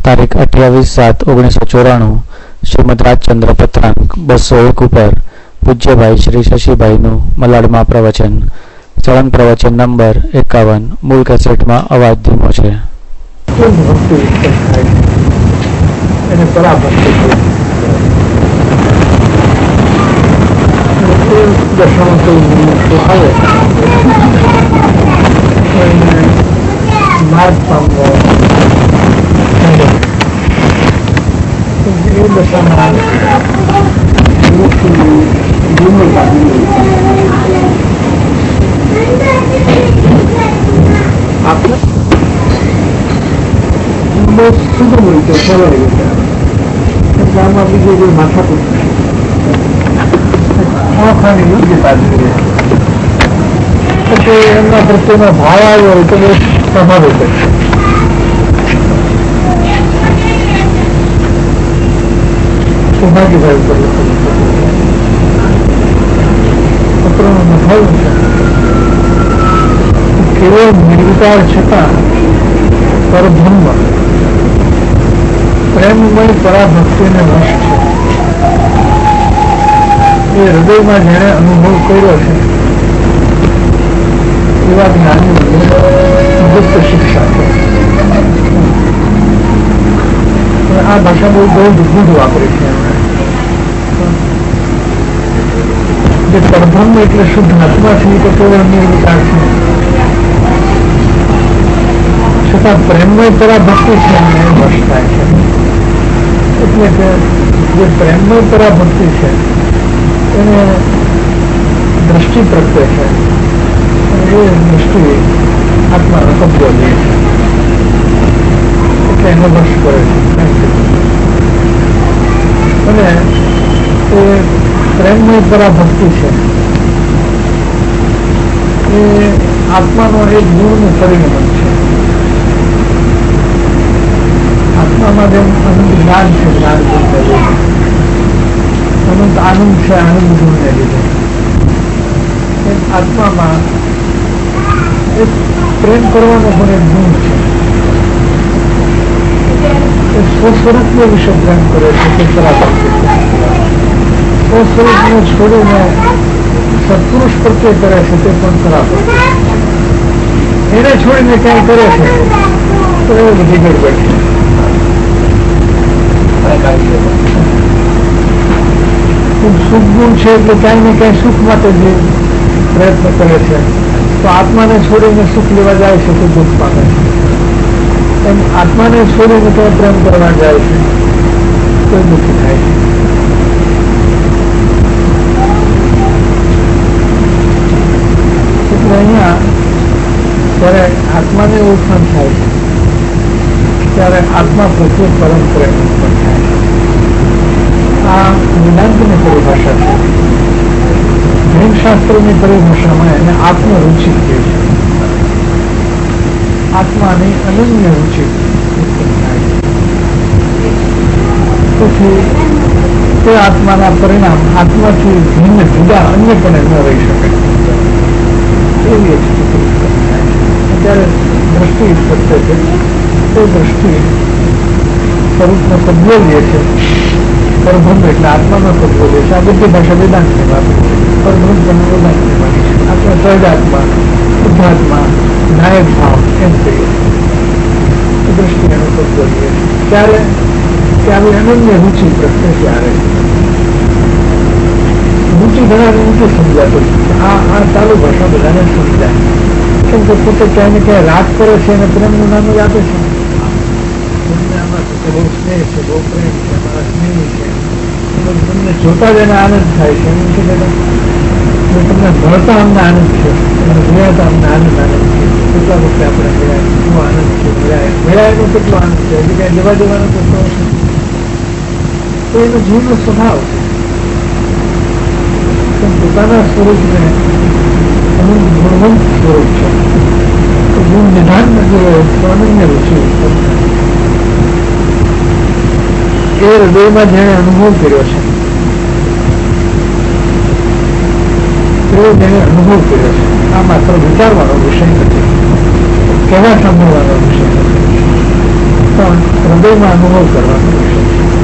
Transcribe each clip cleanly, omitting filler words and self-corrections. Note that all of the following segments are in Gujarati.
તારીખ 28/7/1994 શ્રીમદ રાજચંદ્ર પત્રાંક 201 ઉપર પૂજ્યભાઈ શ્રી શશીભાઈનું મલાડમાં પ્રવચન, ચરણ પ્રવચન નંબર 51, મૂળ કેસેટમાં અવાજ ધીમો છે. માર્ગ પામવો એ દશામાં આપણે બહુ શુદ્ધ રીતે સરળ રીતે એટલે આમાં બીજું કોઈ માથાકૂટ ઓળખાણની યોગ્યતા જોઈએ એટલે એમના પ્રત્યેનો ભાવ આવ્યો હોય તો બહુ સ્વાભાવિક છે. સૌભાગ્યશાળી પત્રનું મથાયું છે કેવળ નિર્વિકાર છતાં પરબ્રહ્મ પ્રેમમય પરાભક્તિને વશ છે. એ હૃદયમાં જેણે અનુભવ કર્યો છે એવા જ્ઞાનની ગુપ્ત શિક્ષા છે. આ ભાષા બહુ ગૂઢ વાપરી છે. જે પરબ્રહ્મ એટલે શુદ્ધ આત્મા છે તો કેવળ નિર્વિકાર છે, છતાં પ્રેમમય પરાભક્તિ છે એને વશ થાય છે. એટલે કે જે પ્રેમમય પરાભક્તિ છે એને દ્રષ્ટિ પ્રત્યે છે, એ દૃષ્ટિ આત્માનો કબજો લે છે એટલે એનો વશ કરે છે. અને એ પ્રેમમય પરાભક્તિ છે એ આત્માનો એક ગુણનું પરિણમન છે. આત્મામાં જેમ અનંત જ્ઞાન છે, જ્ઞાન ગુણને લીધે અનંત આનંદ છે, આનંદ ગુણને લીધે એમ આત્મામાં એક પ્રેમ કરવાનો પણ એક ગુણ છે. એ સ્વસ્વરૂપને વિશે પ્રેમ કરે છે તે પરાભક્તિ છે. સ્વસ્વરૂપને છોડીને સત્પુરુષ પ્રત્યે કરે છે તે પણ પરાભક્તિ. એને છોડીને કઈ કરે છે તો એ બધી ગડબડ છે. સુખ ગુણ છે એટલે ક્યાંય ને ક્યાંય સુખ માટે જે પ્રયત્ન કરે છે તો આત્માને છોડીને સુખ લેવા જાય છે તો દુઃખ પામે છે. એમ આત્માને છોડીને ક્યાંય પ્રેમ કરવા જાય છે તો દુઃખી થાય છે. એટલે અહીંયા જ્યારે આત્માને ઓળખાણ થાય છે ત્યારે આત્મા પ્રત્યે પરમ પ્રેમ ઉત્પન્ન થાય છે. આ વેદાંતની પરિભાષા છે. જૈન શાસ્ત્રોની પરિભાષામાં એને આત્મરુચિ કહે છે. આત્માની અનન્ય રુચિ ઉત્પન્ન થાય છે. તેથી તે આત્માના પરિણામ આત્માથી ભિન્ન જુદા અન્યપણે ન રહી શકે એવી એક સ્થિતિ ઉત્પન્ન થાય છે. ત્યારે દ્રષ્ટિ પ્રત્યે છે તે દ્રષ્ટિ સ્વરૂપનો કબજો લે છે. પરબ્રહ્મ એટલે આત્માનો કબજો લે છે. આ બધી ભાષા વેદાંતની વાત છે. પરબ્રહ્મ પણ વેદાંતની ભાષા છે. આત્મા સહજાત્મા, શુદ્ધાત્મા, નાયક ભાવ એમ કહીએ છીએ. દ્રષ્ટિ એનો કબજો લે છે. ત્યારે આવી અનન્ય રુચિ પ્રત્યે ત્યારે રુચિ ઘણાને ઊંચું સમજાતું છે. આ ચાલુ ભાષા બધાને સમજાય કેમ કે પોતે ક્યાંય ને ક્યાંય રાગ કરે છે અને પ્રેમનું નામ જ આપે છે. બહુ સ્નેહ છે, બહુ પ્રેમ છે, મારા સ્નેહી છે, તમને જોતા જ એને આનંદ થાય છે. એમ છે કે તમને ભણતા અમને આનંદ છે, તમને જોયાતા અમને આનંદ છે. કેટલા વખતે આપણે મળ્યા, શું આનંદ છે, મળ્યા એનો કેટલો આનંદ છે, એટલે ક્યાંય જવા જવાનો કેટલો છે. તો એનો જીવનો સ્વભાવ છે. પોતાના સ્વરૂપને અનંત ગુણવંત સ્વરૂપ છે. તો ગુણ નિધાન ન જોયો તો અનન્ય રુચિ ઉત્પન્ન થાય. એ હૃદયમાં જેણે અનુભવ કર્યો છે જેને અનુભવ કર્યો છે. આ માત્ર વિચારવાનો વિષય નથી, કહેવા સાંભળવાનો વિષય નથી, પણ હૃદયમાં અનુભવ કરવાનો વિષય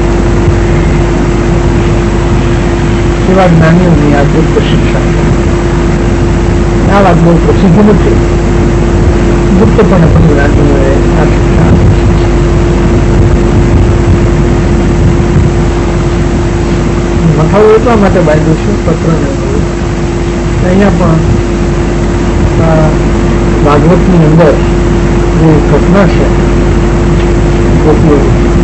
છે. એવા જ્ઞાનીઓની આ ગુપ્ત શિક્ષા. આ વાત બહુ પ્રસિદ્ધ નથી, ગુપ્તપણે પણ જ્ઞાનીઓએ આ શિક્ષા આપી. મથાળું એટલા માટે બાંધ્યું છે પત્રને. અહીંયા પણ ભાગવતની અંદર જે ઘટના છે ગોપીઓ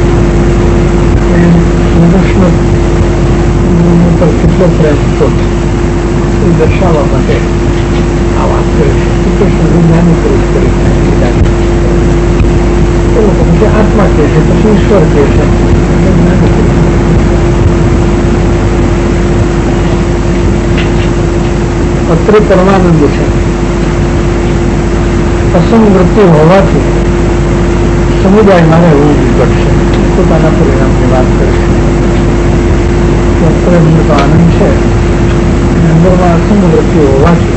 એ કૃષ્ણ પર કેટલો પ્રેમ હતો એ દર્શાવવા માટે આ વાત કરી છે. કૃષ્ણ વિજ્ઞાની પુરુષ કરી એ લોકો પછી આત્મા કહે છે, પછી ઈશ્વર કહે છે. અત્રે પરમાનંદ છે. અસંગ વૃત્તિ હોવાથી સમુદાયમાં રહેવું વિકટ છે. પોતાના પરિણામની વાત કરે છે. અત્રેનો તો આનંદ છે, અંદરમાં અસંગ વૃત્તિ હોવાથી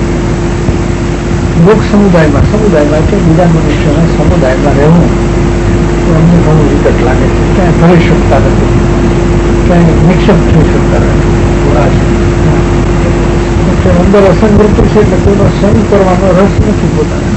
લોક સમુદાયમાં કે બીજા મનુષ્યોના સમુદાયમાં રહેવું તો અમને ઘણું વિકટ લાગે છે. ક્યાંય ભરી શકતા નથી, ક્યાંય નિક્ષેપ થઈ શકતા નથી. અંદર અસંગવૃત્તિ છે એટલે કોઈનો સંગ કરવાનો રસ નથી પોતાને.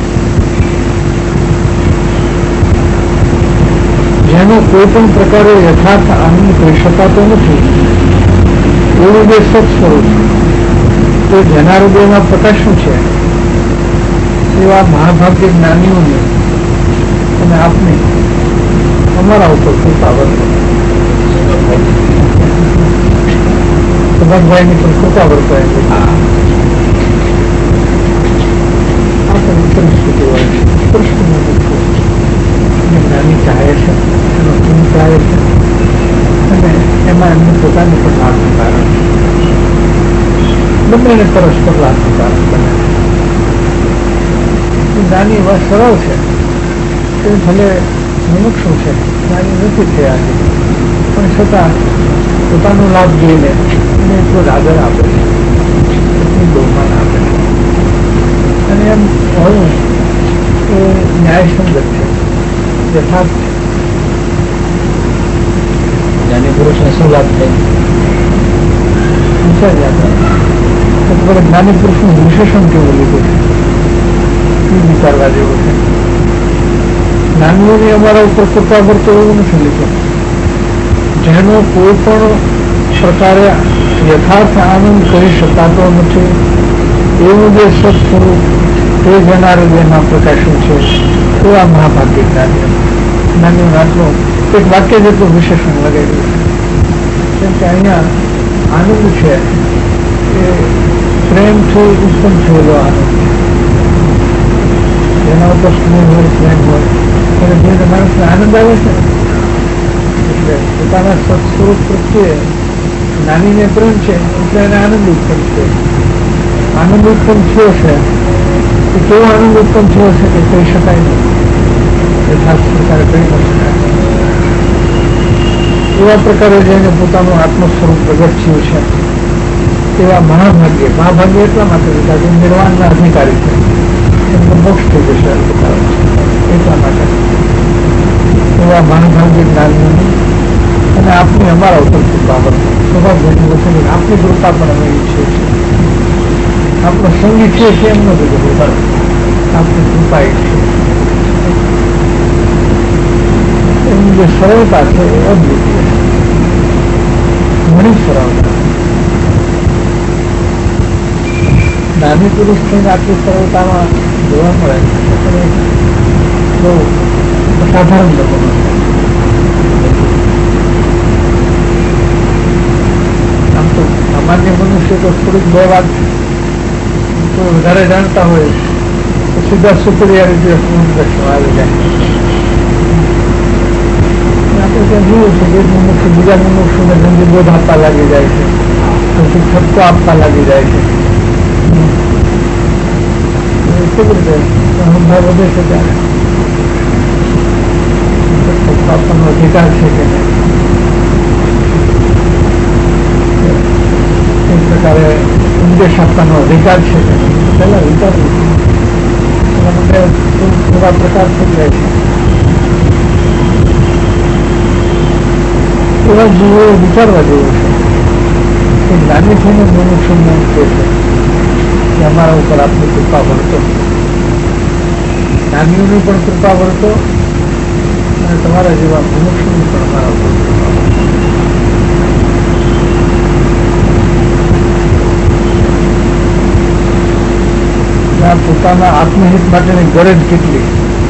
જેનો કોઈ પણ પ્રકારે યથાર્થ આનંદ કરી શકાતો નથી એવું જે સત સ્વરૂપ તો જેના હૃદયમાં પ્રકાશું છે એવા મહાભાગ્ય જ્ઞાનીઓને અને આપને અમારા ઉપર કૃપા વર્તો. ભગવાનની પણ કૃપા વર્તાય આપણને પરિસ્થિતિ હોય છે. કૃષ્ણનું જ્ઞાની ચાહે છે, એનો ગુણ ચાહે છે અને એમાં એમને પોતાની પણ લાભનું કારણ છે. બંનેને પરસ્પર લાભનું કારણ બને. જ્ઞાની વાત સરળ છે, તે ભલે મનુષ્ય છે, જ્ઞાની નથી થયા છે, પણ છતાં પોતાનો લાભ જોઈને એને એટલો જ આદર આપે છે, એટલું બહુમાન આપે છે. અને એમ હોવું એ ન્યાયસંગત છે, યથાર્થ છે. જ્ઞાની પુરુષને શું લાભ થાય? જ્ઞાની પુરુષનું વિશેષણ કેવું લીધું છે એ વિચારવા જેવું છે. જ્ઞાનીઓને અમારા ઉપર કૃપા વર્તો એવું નથી લીધું. જેનો કોઈ પણ પ્રકારે યથાર્થ આનંદ કરી શકાતો નથી એવું જે સત સ્વરૂપ તે જેના હૃદયમાં પ્રકાશન છે એવા મહાભાગ્ય જ્ઞાનીઓ આટલો એક વાક્ય જેટલું વિશેષણ લગાવ્યું છે. કેમ કે અહીંયા આનંદ છે એ પ્રેમથી ઉત્પન્ન થયેલો આનંદ છે. જેના ઉપર સ્નેહ હોય, પ્રેમ હોય અને જેને માણસને આનંદ આવે છે એટલે પોતાના સત્સ્વરૂપ પ્રત્યે જ્ઞાનીને પ્રેમ છે એટલે એને આનંદ ઉત્પન્ન છે. આનંદ ઉત્પન્ન થયો છે તો કેવો આનંદ ઉત્પન્ન થયો છે કે કહી શકાય નહીં, યથાર્થ પ્રકારે કહી ન શકાય. એવા પ્રકારે જેને પોતાનું આત્મ સ્વરૂપ પ્રગટ થયું છે એવા મહાભાગ્ય એટલા માટે હતા કે નિર્વાણના અધિકારી છે, એમને મોક્ષ થઈ જશે એટલા માટે એવા મહાભાગ્ય જ્ઞાનીઓની અને આપની અમારા ઉપર કૃપા વર્તો. સૌભાગ્યની વસ્તુ આપની કૃપા પણ અમે ઈચ્છીએ છીએ. આપણો સંગી છે એમ નથી બધું, આપની કૃપા ઈચ્છીએ. એની જે સરળતા છે એ અદ્વિતીય છે, ઘણી સરળતા. નાની પુરુષ થઈને આટલી સરળતામાં જોવા મળે પણ બહુ અસાધારણ લોકો આમ તો સામાન્ય મનુષ્ય તો થોડીક બે વાત કોઈ વધારે જાણતા હોય તો સીધા સુપરિયારિટી ઓફ ઇન્ટ્રેસ્ટ આવી જાય. આપણે ત્યાં જોયું છે કે મનુષ્ય બીજા મનુષ્યને જલ્દી બોધ આપવા લાગી જાય છે, પછી ઠપકો આપવા લાગી જાય છે. કેવી રીતે અનુભવ વધે છે ત્યારે આપણનો અધિકાર છે કે એ પ્રકારે ઉપદેશ આપવાનો અધિકાર છે કે પહેલા વિચારવું એના માટે એવા પ્રકાર થઈ જાય છે. એવા જીવો વિચારવા જેવું છે કે જ્ઞાની થઈને મનુષ્યને કહે છે કે અમારા ઉપર આપની કૃપા વર્તો, જ્ઞાનીઓની પણ કૃપા વર્તો અને તમારા જેવા મનુષ્યની પણ અમારા ઉપર કૃપા વર્તો. પોતાના આત્મહિત માટેની ગરજ કેટલી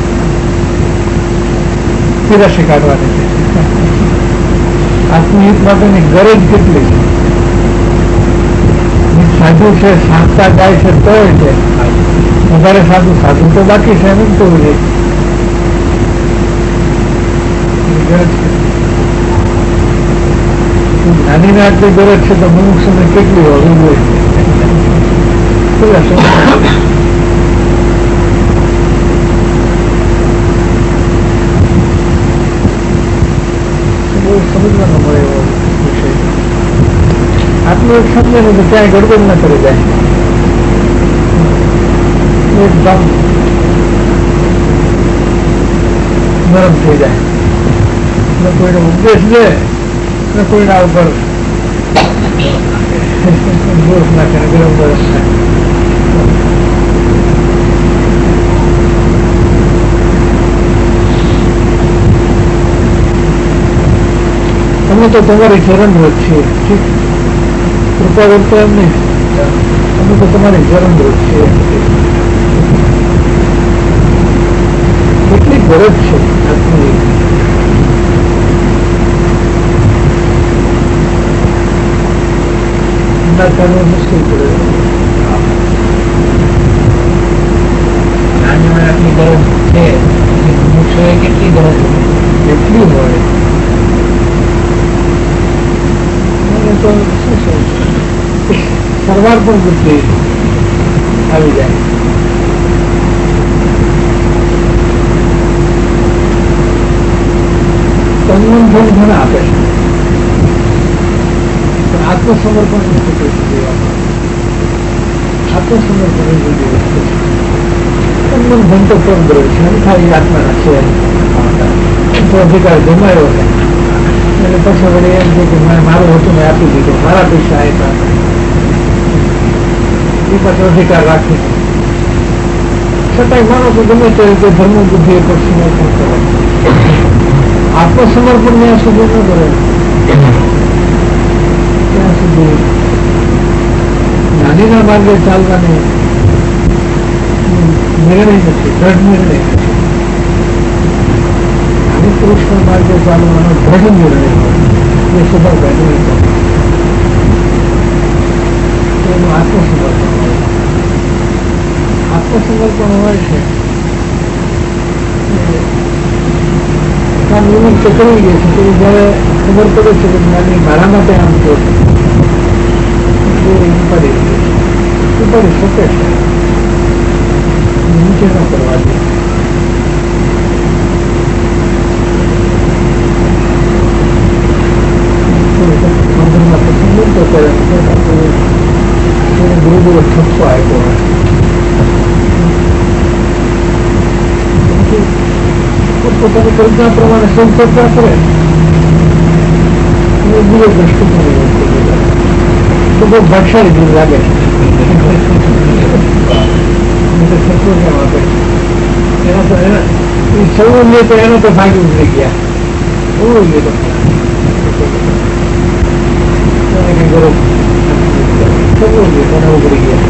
પીરાશી કાઢવાની છે. આત્મહિત માટેની ગરજ કેટલી સાધુ છે, સાંભળતા જાય છે તોય છે, વધારે સાધુ સાધુ તો બાકી છે એમ તો ગરજ છે. જ્ઞાનીને આટલી ગરજ છે તો મનુષ્યને કેટલી હોવી જોઈએ. સમજવાનો મળે એવો વિષય. આટલું એક સમજે ને તો ક્યાંય ગડબડ ના કરી જાય, એકદમ નરમ થઈ જાય. ને કોઈને ઉપદેશ દે ને કોઈના ઉપર દોષ નાખે ને ગરમ ગરમ નાખે. અમે તો તમારી ચરણરત છીએ, ઠીક, કૃપા વર્તો એમ નહીં, અમે તો તમારી ચરણરત છીએ. કેટલી ગરજ છે આત્મની. મુશ્કેલ પડે આટલી ગરજ છે, મનુષ્યોએ કેટલી ગરજ કેટલી હોય તો શું છે, સરવાર પણ બુદ્ધિ આવી જાય. તન્મન ધન ઘણા આપે છે પણ આત્મસમર્પણ નથી કરી શકતી. આત્મસમર્પણ એ બધી વસ્તુ છે. તન્મન ધન તો કોણ કરે છે, ખાલી આત્માના છે તો અધિકાર જમાયો છે એટલે પછી વળી એમ છે કે મારું હતું મેં આપી દીધું, મારા પૈસા આપ્યા, એ પાછો અધિકાર રાખે. છતાંય માનો તો ગમે તે રીતે ધર્મ બુદ્ધિ એ પણ સમર્પણ કરે. આત્મસમર્પણ ત્યાં સુધી ન કરે ત્યાં સુધી જ્ઞાનીના માર્ગે ચાલવાની નિર્ણય નથી, દ્રઢ નિર્ણય નથી. પુરુષના માર્ગે ચાલવાનો દ્રઢ નિર્ણય એ સ્વભાવભાઈ નહીં કરે. એનું આત્મસમર્પણ હોય. આત્મસમર્પણ હોય છે કામ નિમિત્ત કરી ગઈ છે તો જયારે ખબર પડે છે કે જ્ઞાની મારા માટે આમ કહે છે ઉપાડી શકે છે, નીચે ન કરવા દે. ગુરુદેવ ઠપકો આપ્યો પોતાની કલ્પના પ્રમાણે સંચર્ચા કરે બીજો દ્રષ્ટિકોણ તો બહુ ભાષાળી જેવું લાગે છે. આપે એના તો એના સૌ લે તો એનો તો ભાગ ઉતરી ગયા, બહુ લે તો ઉભરી ગયા.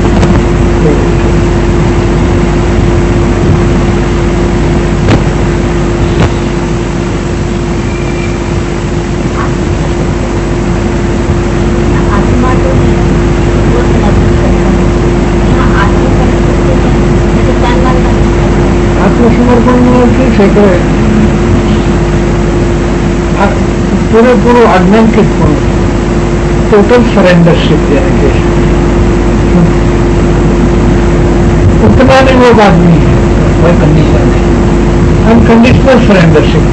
આત્મસમર્પણનો અર્થ એ છે કે પૂરેપૂરું આજ્ઞાંકિત પણ टोटल सरेंडरशिप यानी कि उतना नहीं वो बात नहीं है, कोई कंडीशन नहीं, अनकंडीशनल सरेंडरशिप.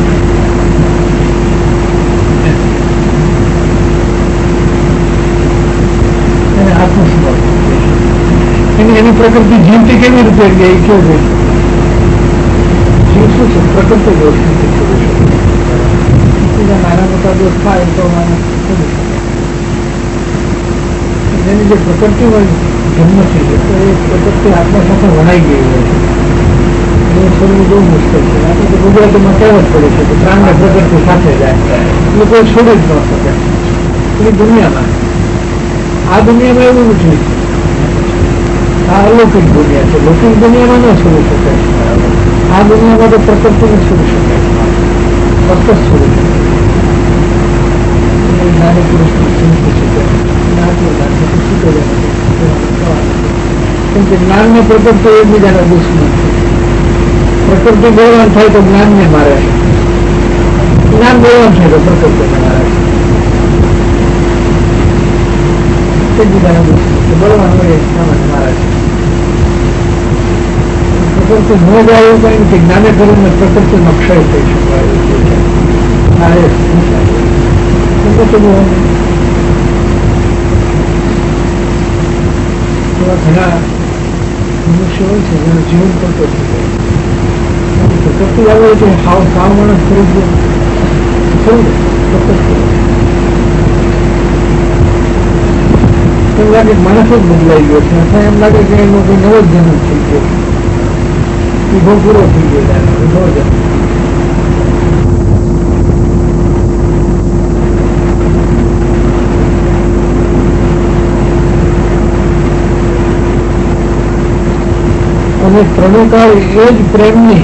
आत्मसमर्पण એની પ્રકૃતિ જીવતી કેવી રીતે ગઈ કેવું ગઈ જીવ શું છે પ્રકૃતિ દોષ નથી નાના મોટા જો થાય તો માણસ છોડી શકે. જેની જે પ્રકૃતિ હોય જન્મથી છે તો એ પ્રકૃતિ આત્મા સાથે વણાઈ ગઈ હોય છે. એ છોડવું બહુ મુશ્કેલ છે. આપણે તો ગુજરાતીમાં કહેવત પડે છે કે પ્રાણને પ્રકૃતિ સાથે જાય એટલે કોઈ છોડી જ ન શકે. એ દુનિયામાં આ દુનિયામાં એવું નથી. આ અલૌકિક દુનિયા છે. લૌકિક દુનિયામાં ન છોડી શકે. આ દુનિયામાં તો પ્રકૃતિને છોડી શકે, ચોક્કસ છોડી શકે. નાની પુરુષની ચિંતા છે કે કેમ કે જ્ઞાન ને પ્રકૃતિ એકબીજાના દુશ્મન છે. પ્રકૃતિ બળવાન થાય તો જ્ઞાનને મારે છે, જ્ઞાન બળવાન થાય તો પ્રકૃતિને મારે છે. એકબીજાના દુશ્મન છે. બળવાન હોય સામાન્ય મારે છે. પ્રકૃતિ ન જાય એવું કઈ નથી. જ્ઞાને કરીને પ્રકૃતિનો ક્ષય થઈ શકાય ઘણા મનુષ્ય હોય છે જેનું જીવન કરતો થઈ જાય. પ્રકૃતિ આવે છે સાવ માણસ કરી એમ લાગે માણસ જ બદલાઈ ગયો છે, અથવા એમ લાગે કે એનો કોઈ નવો જ જન્મ થઈ ગયો, વિભો પૂરો થઈ ગયો, નવો જન્મ. અને પ્રણયકાળ એ જ પ્રેમની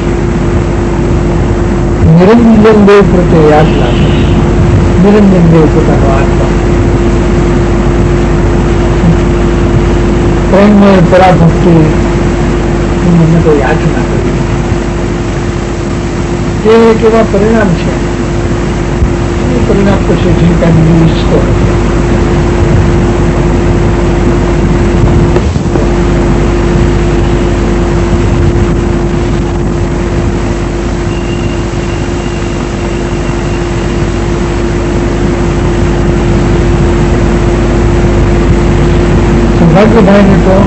નિરંજન દેવ પ્રત્યે યાચના છે. નિરંજન દેવ પોતાનો આત્મા પ્રેમમય પરાભક્તિ મને તો યાચના કરી. એ એક એવા પરિણામ છે. એ પરિણામ પછી જે કાંઈ ઈચ્છતો નથી. ભાગ્યભાઈને તો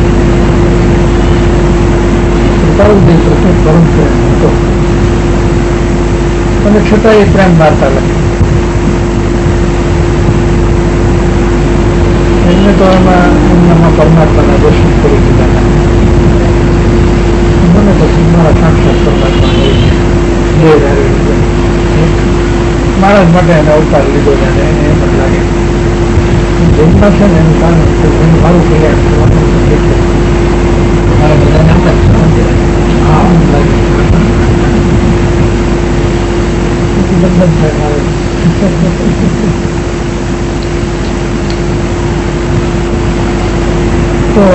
સરદારજી પ્રત્યે પરમ પ્રેમ હતો અને છતાં એ પ્રેમ વાર્તા લખી. એમને તો એમનામાં પરમાત્માના દર્શન કરી દીધા હતા. મને પછી મારા સાક્ષાત પરમાત્મા મારા માટે એને અવતાર લીધો છે અને એને એમ જ લાગે જન્મ છે ને એનું કારણ એનું મારું કલ્યાણ કરવાનું મારા બધાને એમ જ લાગે બંધન થાય મારે. તો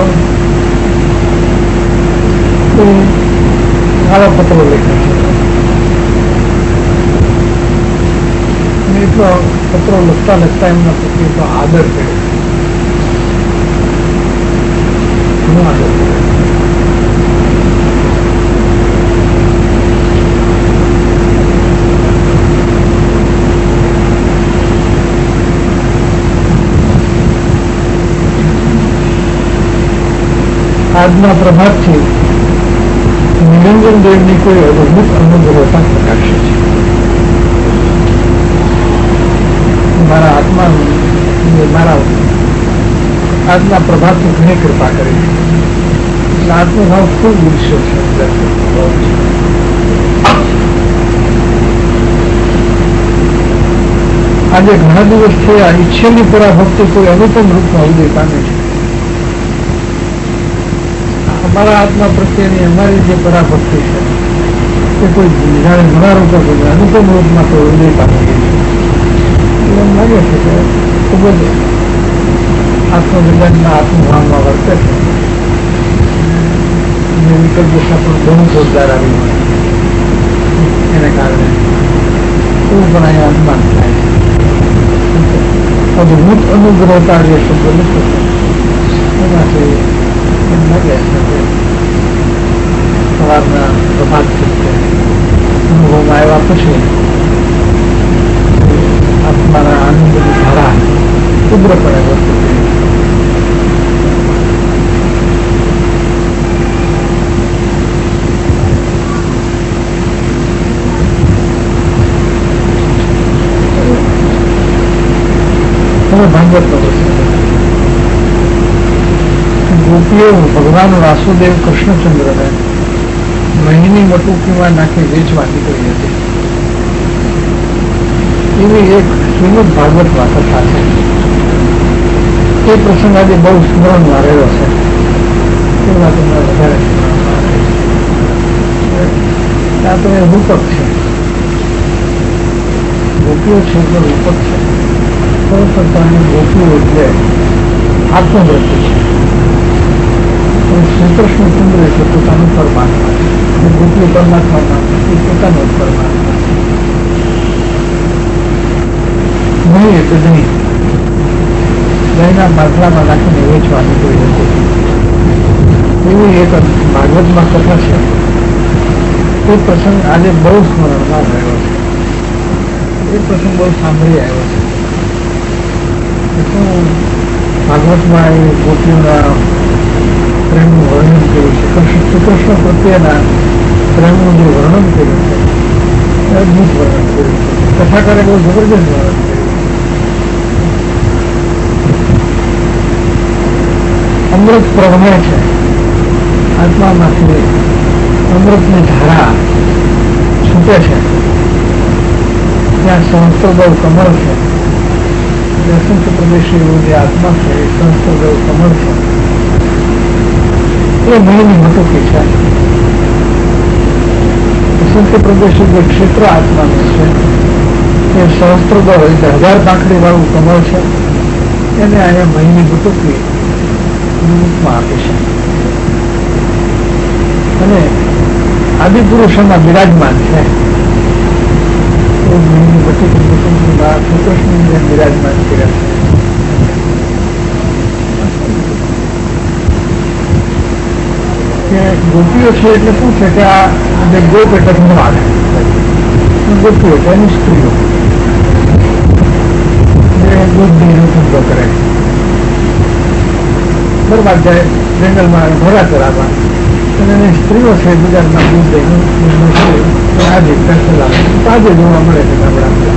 આવા પત્રો લખ્યા છે. એટલો પત્રો લખતા એમના પ્રત્યે તો આદર કર્યો, ઘણો આદર કર્યો. આજના પ્રભાતથી નિરંજન દેવની કોઈ અદભુત અનુભવતા પ્રકાશે છે. મારા આત્મા મારા આજના પ્રભાતની ઘણી કૃપા કરી છે. એટલે આત્મભાવ ખૂબ ઈચ્છ્યો છે. આજે ઘણા દિવસથી આ ઈચ્છેલી પરાભક્તિ કોઈ અનુપમ રૂપમાં ઉદય પામે છે. અમારા આત્મા પ્રત્યેની અમારી જે પરાભક્તિ છે તે કોઈ જાણે ઘણા રૂપો અનુપમ રૂપમાં કોઈ ઉદય પામી ગઈ છે. એમ લાગે છે કે ખૂબ જ આત્મવિજ્ઞાનના આત્મભાવમાં વર્તે છે. વિકલ્પ દિશા પણ ઘણું જોરદાર આવી એને કારણે એવું પણ અહીંયા અનુમાન થાય છે. અદભુત અનુગ્રહતા જે શબ્દ લખો એમાંથી એમ લાગે છે કે સવારના પ્રભાતથી અનુભવમાં આવ્યા પછી આત્માના આનંદની ધારા ઉગ્રપણે વર્તતી. હવે ભાગવત નો પ્રસંગ. ગોપીઓ ભગવાન વાસુદેવ કૃષ્ણચંદ્રને મહીની મટુકીમાં નાખી વેચવા નીકળી હતી. એવી એક શ્રીમદ ભાગવત વાર્તા છે. એ પ્રસંગ આજે બહુ સ્મરણમાં રહ્યો છે. એમાં તમને વધારે સ્મરણમાં રહે છે. આ તો એ રૂપક છે. ગોપીઓ છે તો રૂપક છે. સૌપ્રથમ ગોપીઓ એટલે આત્મવૃત્તિ છે. શ્રી કૃષ્ણ ચંદ્ર એટલે પોતાનું પરમાત્મા છે. ગોપીઓ પરમાત્મા એ પોતાનો પરમાત્મા છે. નહીં એટલે નહીં દહીંના માટલામાં નાખીને વેચવા નીકળી હતી. એવી એક ભાગવતમાં કથા છે. એ પ્રસંગ આજે બહુ સ્મરણમાં રહ્યો છે. એ પ્રસંગ બહુ સાંભળી આવ્યો છે. શું ભાગવતમાં એ ગોપીઓના પ્રેમનું વર્ણન કર્યું છે. શ્રી કૃષ્ણ પ્રત્યેના પ્રેમનું જે વર્ણન કર્યું છે એ અદભુત વર્ણન કર્યું છે. કથાકારે બહુ જબરજસ્ત વર્ણન કર્યું. અમૃત પ્રવહે છે. આત્મામાંથી અમૃતની ધારા છૂટે છે. ત્યાં સહસ્ત્રદેવ કમળ છે. અસંખ્ય પ્રદેશી એવું જે આત્મા છે એ સહસ્ત્રદેવ કમળ છે. એ મહીની મટુકી છે. અસંખ્ય પ્રદેશી જે ક્ષેત્ર આત્માનું છે એ સહસ્ત્રદેવ એટલે 1000 પાંખડી વાળું કમળ છે. એને અહીંયા મહીની મટુકી રૂપમાં આપી છે. અને આદિપુરુષોમાં બિરાજમાન છે. મહીની મટુકી શ્રી કૃષ્ણ બિરાજમાન કર્યા છે. ગોપીઓ છે એટલે શું છે કે આ જે ગોપ એટલે ગુમાન ગોપીઓ છે એની સ્ત્રીઓ જે દૂધનો ધંધો કરે બરબાદ જાય જંગલમાં ઘોડા ચરાવવા અને એની સ્ત્રીઓ છે બજારમાં દૂધ દહીં આજે તાજે જોવા મળે છે ગામડામાં.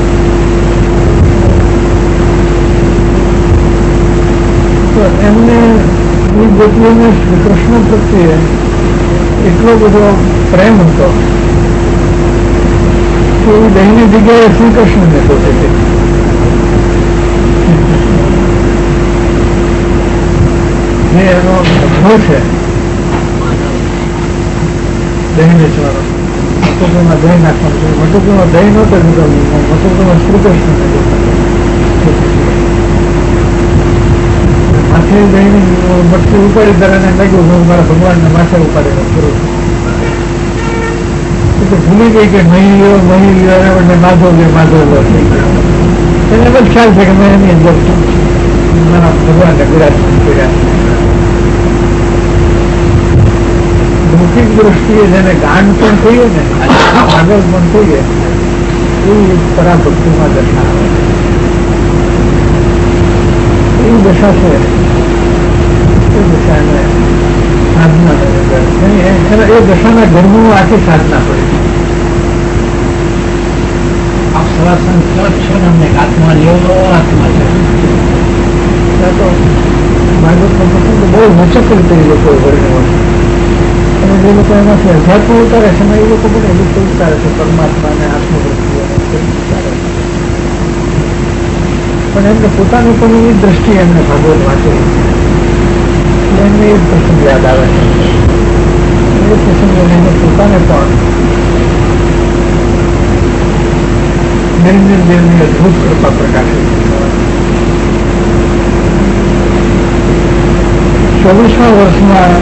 તો એમને એ ગોપીઓને શ્રી કૃષ્ણ પ્રત્યે એટલો બધો પ્રેમ હતો કે એ દહીંની જગ્યાએ શ્રી કૃષ્ણને શોધે છે. જે એનો ધંધો છે દહીં વેચવાનો, મટુકીમાં દહીં નાખવાનું. મટુકીમાં દહીં નહોતો લીધો, મટુકીમાં શ્રી કૃષ્ણને માથે દહીંની મટકી ઉપાડી તરને લાગ્યું હું મારા ભગવાનને માથે ઉપાડીને કરું છું. તો ભૂલી ગઈ કે મહી લ્યો અને માધવ થઈ ગયો. એને બસ ખ્યાલ છે કે મેં એની અંદર મારા ભગવાનને બિરાજમાન કર્યા. ભૌતિક દ્રષ્ટિએ જેને ગાન પણ થઈએ ને આગળ પણ થઈએ એવી પરાભક્તિમાં દશા આવે. એવી દશા છે એ દશાને સાધના એ દશાના ગર્ભમાં આખી સાધના પડી. આપ સવાસન છો ને અમને આત્મા લેવો આત્મા છે. ત્યાં તો ભાગવતનો પ્રસંગ બહુ મચક રીતે એ લોકો વર્ણ્યો છે. અને જે લોકો એમાંથી અધ્યાત્મ ઉતારે છે ને એ લોકો પણ એ રીતે ઉતારે છે પરમાત્માને આત્મવૃત્તિઓને ઉતારે છે. પણ એમને પોતાની પણ એવી દ્રષ્ટિ એમને ભાગવત વાંચી એમને એ પ્રસંગ યાદ આવે છે. એ પ્રસંગોને એને પોતાને પણ નિરંજન દેવની અદભુત કૃપા પ્રકાશિત. 24મા વર્ષમાં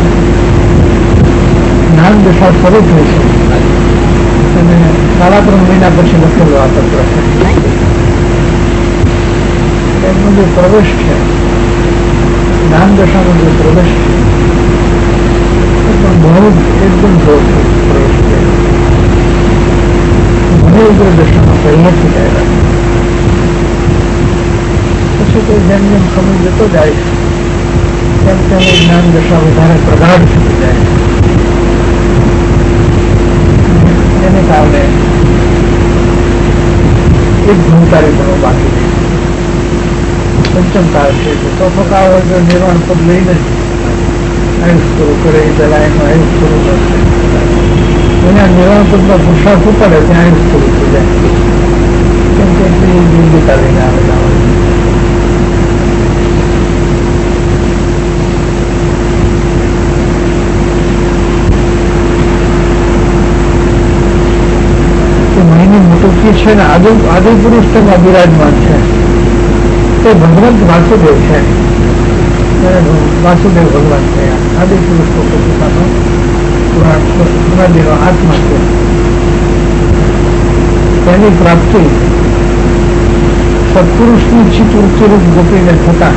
જ્ઞાન દશા શરૂ થઈ છે અને 3.5 મહિના પછી લખેલો આ પત્ર છે. એમનો જે પ્રવેશ છે જ્ઞાન દશાનો જે પ્રવેશ છે એ પણ બહુ જ એકદમ જોરથી પ્રવેશ છે. મને ઉગ્ર દશામાં પહેલેથી આવ્યા પછી તો જેમ જેમ સમય જતો જાય તેમ તેમ જ્ઞાન દશા વધારે પ્રગાઢ થતી જાય. એને કારણે એક ભૂમિકારી પણ બાકી પંચમ કાળ છે. ચોથો કાળ હોય તો નિર્વાણ પદ લઈને આયુષ પૂરું કરે, પેલા એનું આયુષ પૂરું કરશે. એના નિર્વાણ પદમાં પુરુષાર્થ ઉપાડે ત્યાં આયુષ પૂરું થઈ જાય. કેમ કે એટલી દિવ્યતા લઈને આવેલા હોય. મહિની મોટુકી છે ને આદિ પુરુષ તેમાં બિરાજમાન છે. તે ભગવંત વાસુદેવ છે. વાસુદેવ ભગવાન છે. આદિ પુરુષ તો પોતાનો પુરાદિનો આત્મા છે. તેની પ્રાપ્તિ સત્પુરુષની ચિત્ત વૃત્તિરૂપ ગોપીને થતા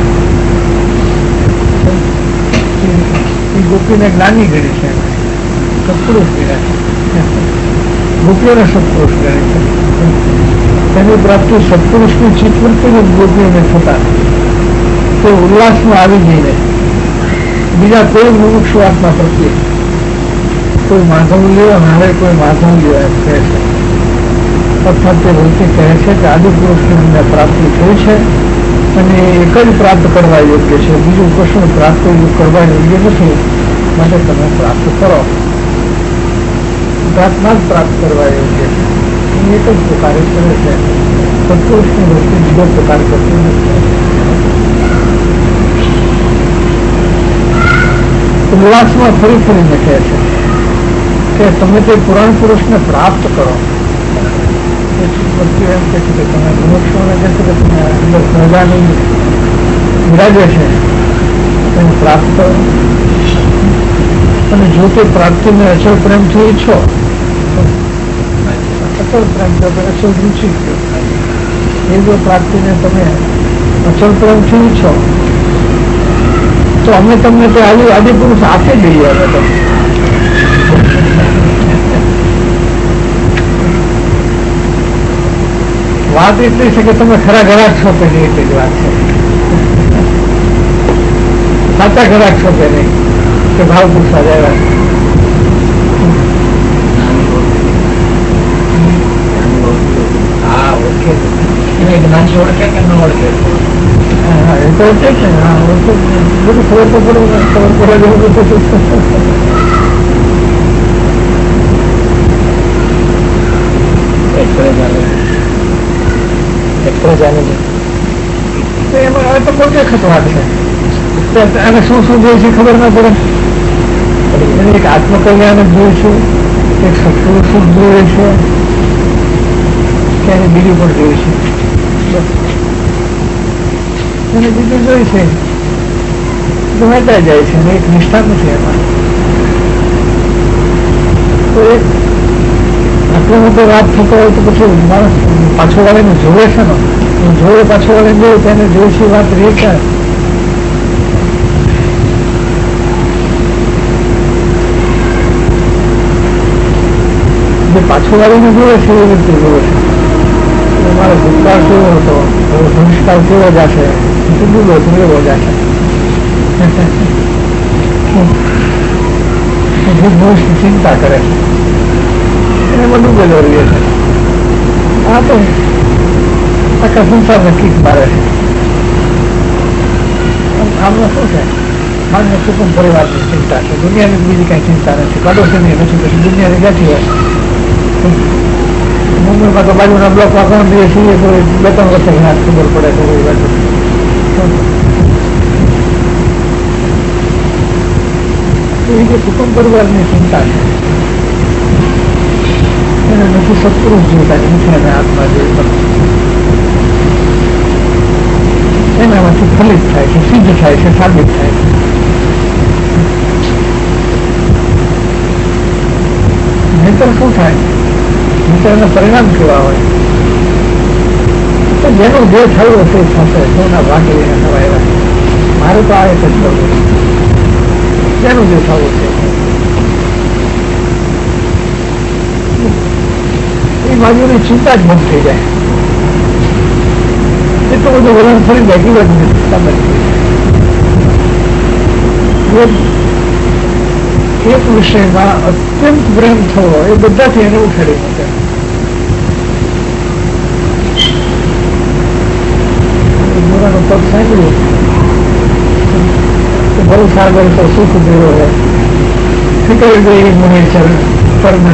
એ ગોપીને જ્ઞાની ગણી છે. સત્પુરુષ ગણ્યા છે. ગોપીઓને સત્પુરુષ ગણે છે. તેની પ્રાપ્તિ સત્પુરુષની ચિત્તવૃત્તિરૂપ ગોપીઓને થતા તે ઉલ્લાસમાં આવી જઈને બીજા કોઈ મુમુક્ષુ આત્મા પ્રત્યે કોઈ માધવલ્ય હવે કોઈ માધવલ્ય એમ કહે છે. અર્થાત તે વૃત્તિ કહે છે કે આદિ પુરુષની અમને પ્રાપ્તિ થઈ છે અને એક જ પ્રાપ્ત કરવા યોગ્ય છે. બીજું કશું પ્રાપ્ત કરવા યોગ્ય નથી. માટે તમે પ્રાપ્ત કરો. પ્રાર્થના જ પ્રાપ્ત કરવા યોગ્ય છે. એક જ પ્રકારે કરે છે. સત્પુરુષની વૃત્તિ બીજો પ્રકાર કરતી નથી. ઉલ્લાસમાં ફરી ફરીને કહે છે કે તમે તે પુરાણ પુરુષને પ્રાપ્ત કરો. વસ્તુ એમ કહે છે કે તમે મનુષ્યોને કહે છે કે તમે અંદર સહજાનંદ વિરાજે છે તેને પ્રાપ્ત કરો. અને જો તે પ્રાપ્તિને અચળ પ્રેમથી ઈચ્છો, અચળ પ્રેમ અચળ રૂચિ એ જો પ્રાપ્તિને તમે અચળ પ્રેમથી ઈચ્છો તો અમે તમને તે આદિ પુરુષ આપી દઈએ. હવે તો વાત એટલી છે કે તમે ખરા ઘરાક છો કે નહીં એટલી જ વાત છે. સાચા ઘરાક છો કે નહીં કે ભાવ પૂછવા જાય. હા ઓળખે એને જ્ઞાની ઓળખે કે ન ઓળખે? હા એ તો ઓળખે છે. હા ઓળખે બધું ખબર તો પડે. ખબર પડે જેવું બધું એમાં હવે તો બહુ વખત વાત છે. અને શું શું જોઈએ છે ખબર ના પડે. એને એક આત્મકલ્યાણ જ જોઈશું, એક સત્પુરુષ જ જોઈએ છે કે એને બીજું પણ જોયું છે. એને બીજું જોઈ છે તો વહેતા જાય છે. એક નિષ્ઠા નથી એમાં. તો એક આટલો મોટો રાત થતો હોય તો પછી માણસ પાછો વાળીને જોવે છે ને. જોવે પાછો વાળીને જોયું તેને જોઈશી વાત રહે છે. જે પાછો વાળીને જોવે છે એ રીતે જોવે છે. મારો ભૂતકાળ કેવો હતો, સંસ્કાર કેવો જશે, ડૂબો કેવો જશે, ભવિષ્ય ચિંતા કરે છે. એને બધું ડૂબેલો રહે છે. આ તો આખા સંસારને કીક મારે છે. આમાં શું છે? માન્ય કુટુંબ પરિવારની ચિંતા છે. દુનિયાની બીજી કઈ ચિંતા નથી. પાડોશીની નથી. પછી દુનિયાની ક્યાંથી હોય? મુંબઈમાં તો બાજુના બ્લોકમાં કોણ દઈએ છીએ તો 2-3 વર્ષે ઘણા ખબર પડે છે. એ જે કુટુંબ પરિવારની ચિંતા છે એને નથી સત્પુરુષ જોતા, નથી એને આત્મા જોતા. એનામાંથી ફલિત થાય છે, સિદ્ધ થાય છે, સાબિત થાય છે. નહીતર શું થાય? નહીતર એના પરિણામ કેવા હોય? તો જેનું જે થયું હશે થશે. સોના ભાગી એને થવાય. મારે તો આ એક જ કરવું. જેનું જે થવું છે એ બાજુની ચિંતા જ બંધ થઈ જાય. એટલું બધું વલણ ફરી જાય કે એક વિષયમાં અત્યંત પ્રેમ થવો એ બધાથી એને ઉઠાડી મૂકે. દાદાનું પદ સાંભળ્યું ભવસાગર તો સુખ દેવો હોય ફિકર ગઈ મુનેચર કર્મ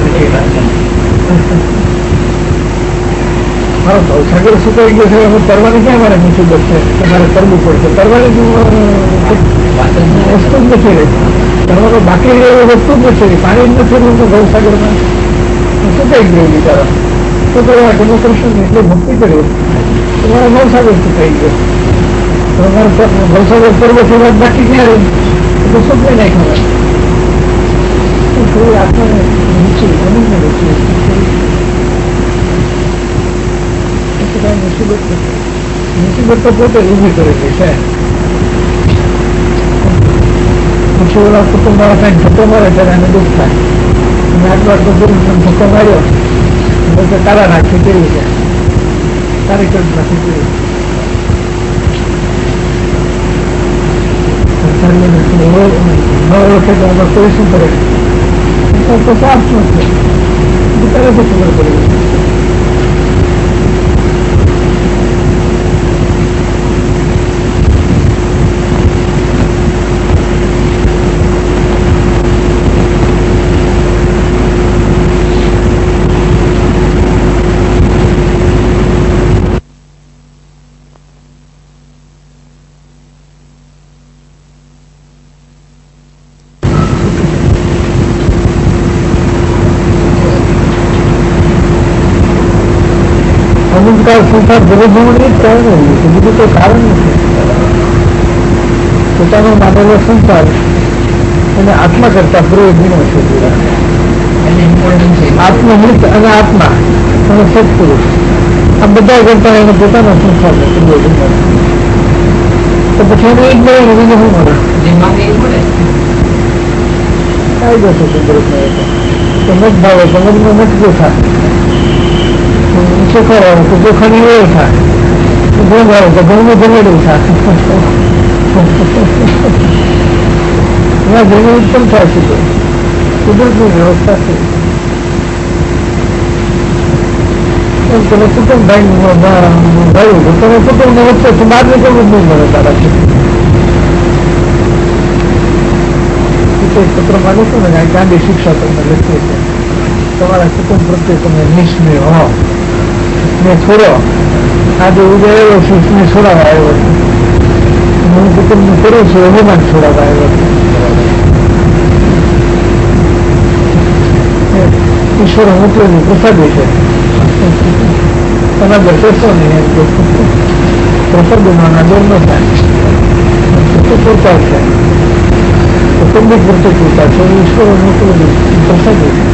મારો ભવસાગર સુકાઈ ગયો છે હવે તરવાની ક્યાં મારે મુસીબત છે તમારે કરવું પડશે તરવાની વસ્તુ જ નથી રહી તરવાનો બાકી રહેવી વસ્તુ જ નથી રહી પાણી જ નથી રહ્યું ભવસાગરમાં સુકાઈ ગયું બિચારા તો કરવા કે કૃષ્ણ એટલે મુક્તિ કર્યું તમારો ભવસાગર સુકાઈ ગયો તમારે ભવસાગર પર્વતની વાત બાકી ક્યાં રહી તો સુકાઈ નાખ્યો થોડી આત્માને રૂચી અનુને રૂચી મુસીબત તો પોતે ઊભી કરેલી છે પછી ઓલા કુટુંબ વાળા કઈ ધક્કો મારે ત્યારે એને દુઃખ થાય અને આટલો આટલો ધક્કો માર્યો પછી તારા નાખી કેવી છે તારી કટ નાખી કેવી ન ઓળખે તો આમાં કોઈ શું કરે તો સાફ નથી ત્યારે તો ખબર પડી સંસાર જગતનું એ જ કારણ રહ્યું છે બીજું કોઈ કારણ નથી પોતાનો માનેલો સંસાર અને આત્મા કરતા પ્રયોજનો છે આત્મહિત અને આત્મા અને સત્પુરુષ આ બધા કરતા એને પોતાનો સંસાર પ્રયોજન તો પછી એને એ જ મળે ને બીજું શું મળે કાયદો છે સુંદરનો તો મત ભાવે તો મતનો મતગો થાય ચોખ્ખો રહો તો ચોખાની એવો થાય ઘઉં આવે તો ઘઉંનું જમેડું થાય એમાં જમીન ઉત્પન્ન થાય છે કુદરતની વ્યવસ્થા છે એમ તમે કુટુંબ ભાઈ તો તમે કુટુંબની વચ્ચે બહાર નીકળવું જ નહીં મળે તારાથી પત્ર માંગો છો ને ગાંધી શિક્ષા તમને લખીએ છે તમારા કુટુંબ પ્રત્યે તમે નિસ્મેહ હો મેં છોડો આજે ઉદય આવ્યો છું મેં છોડાવવા આવ્યો છું હું કુટુંબનું કરું છું અભિમાન છોડાવવા આવ્યો છું ઈશ્વર મોકલેલું પ્રસાદી છે તમે બેસો નહીં એમ કે પ્રસાદીમાં દોર ન થાય પૂરતા છે કુટુંબિક વૃત્તિ પૂરતા છે ઈશ્વર મોકલેલું પ્રસાદી છે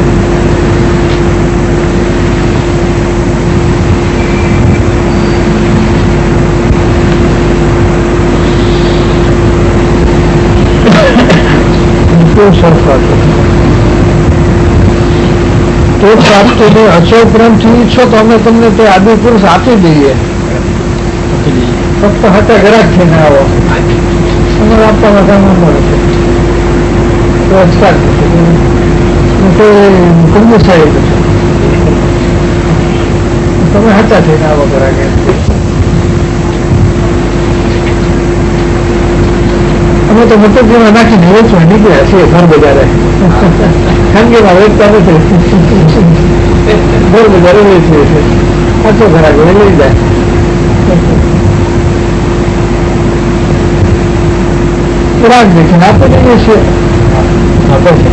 તો પ્રાપ્તિને અચળ પ્રેમથી ઈચ્છો તો અમે તમને તે આદિ પુરુષ આપી દઈએ ફક્ત હતા ગ્રાહક થઈને આવો અમારે આપવામાં કામ મળે છે તો સ્ટાર્ટ તે કુંભ સાહેબ તમે હતા થઈને આવો ગ્રાહક અમે તો મતલબમાં નાખીને વેચવા નીકળ્યા છીએ ઘર બજારે ખાનગીમાં વેચતા નથી ઘર બજારે વેચીએ છીએ પાછો ઘરાક લઈ જાય ગ્રાહક દેખીને આપી દઈએ છીએ આપે છે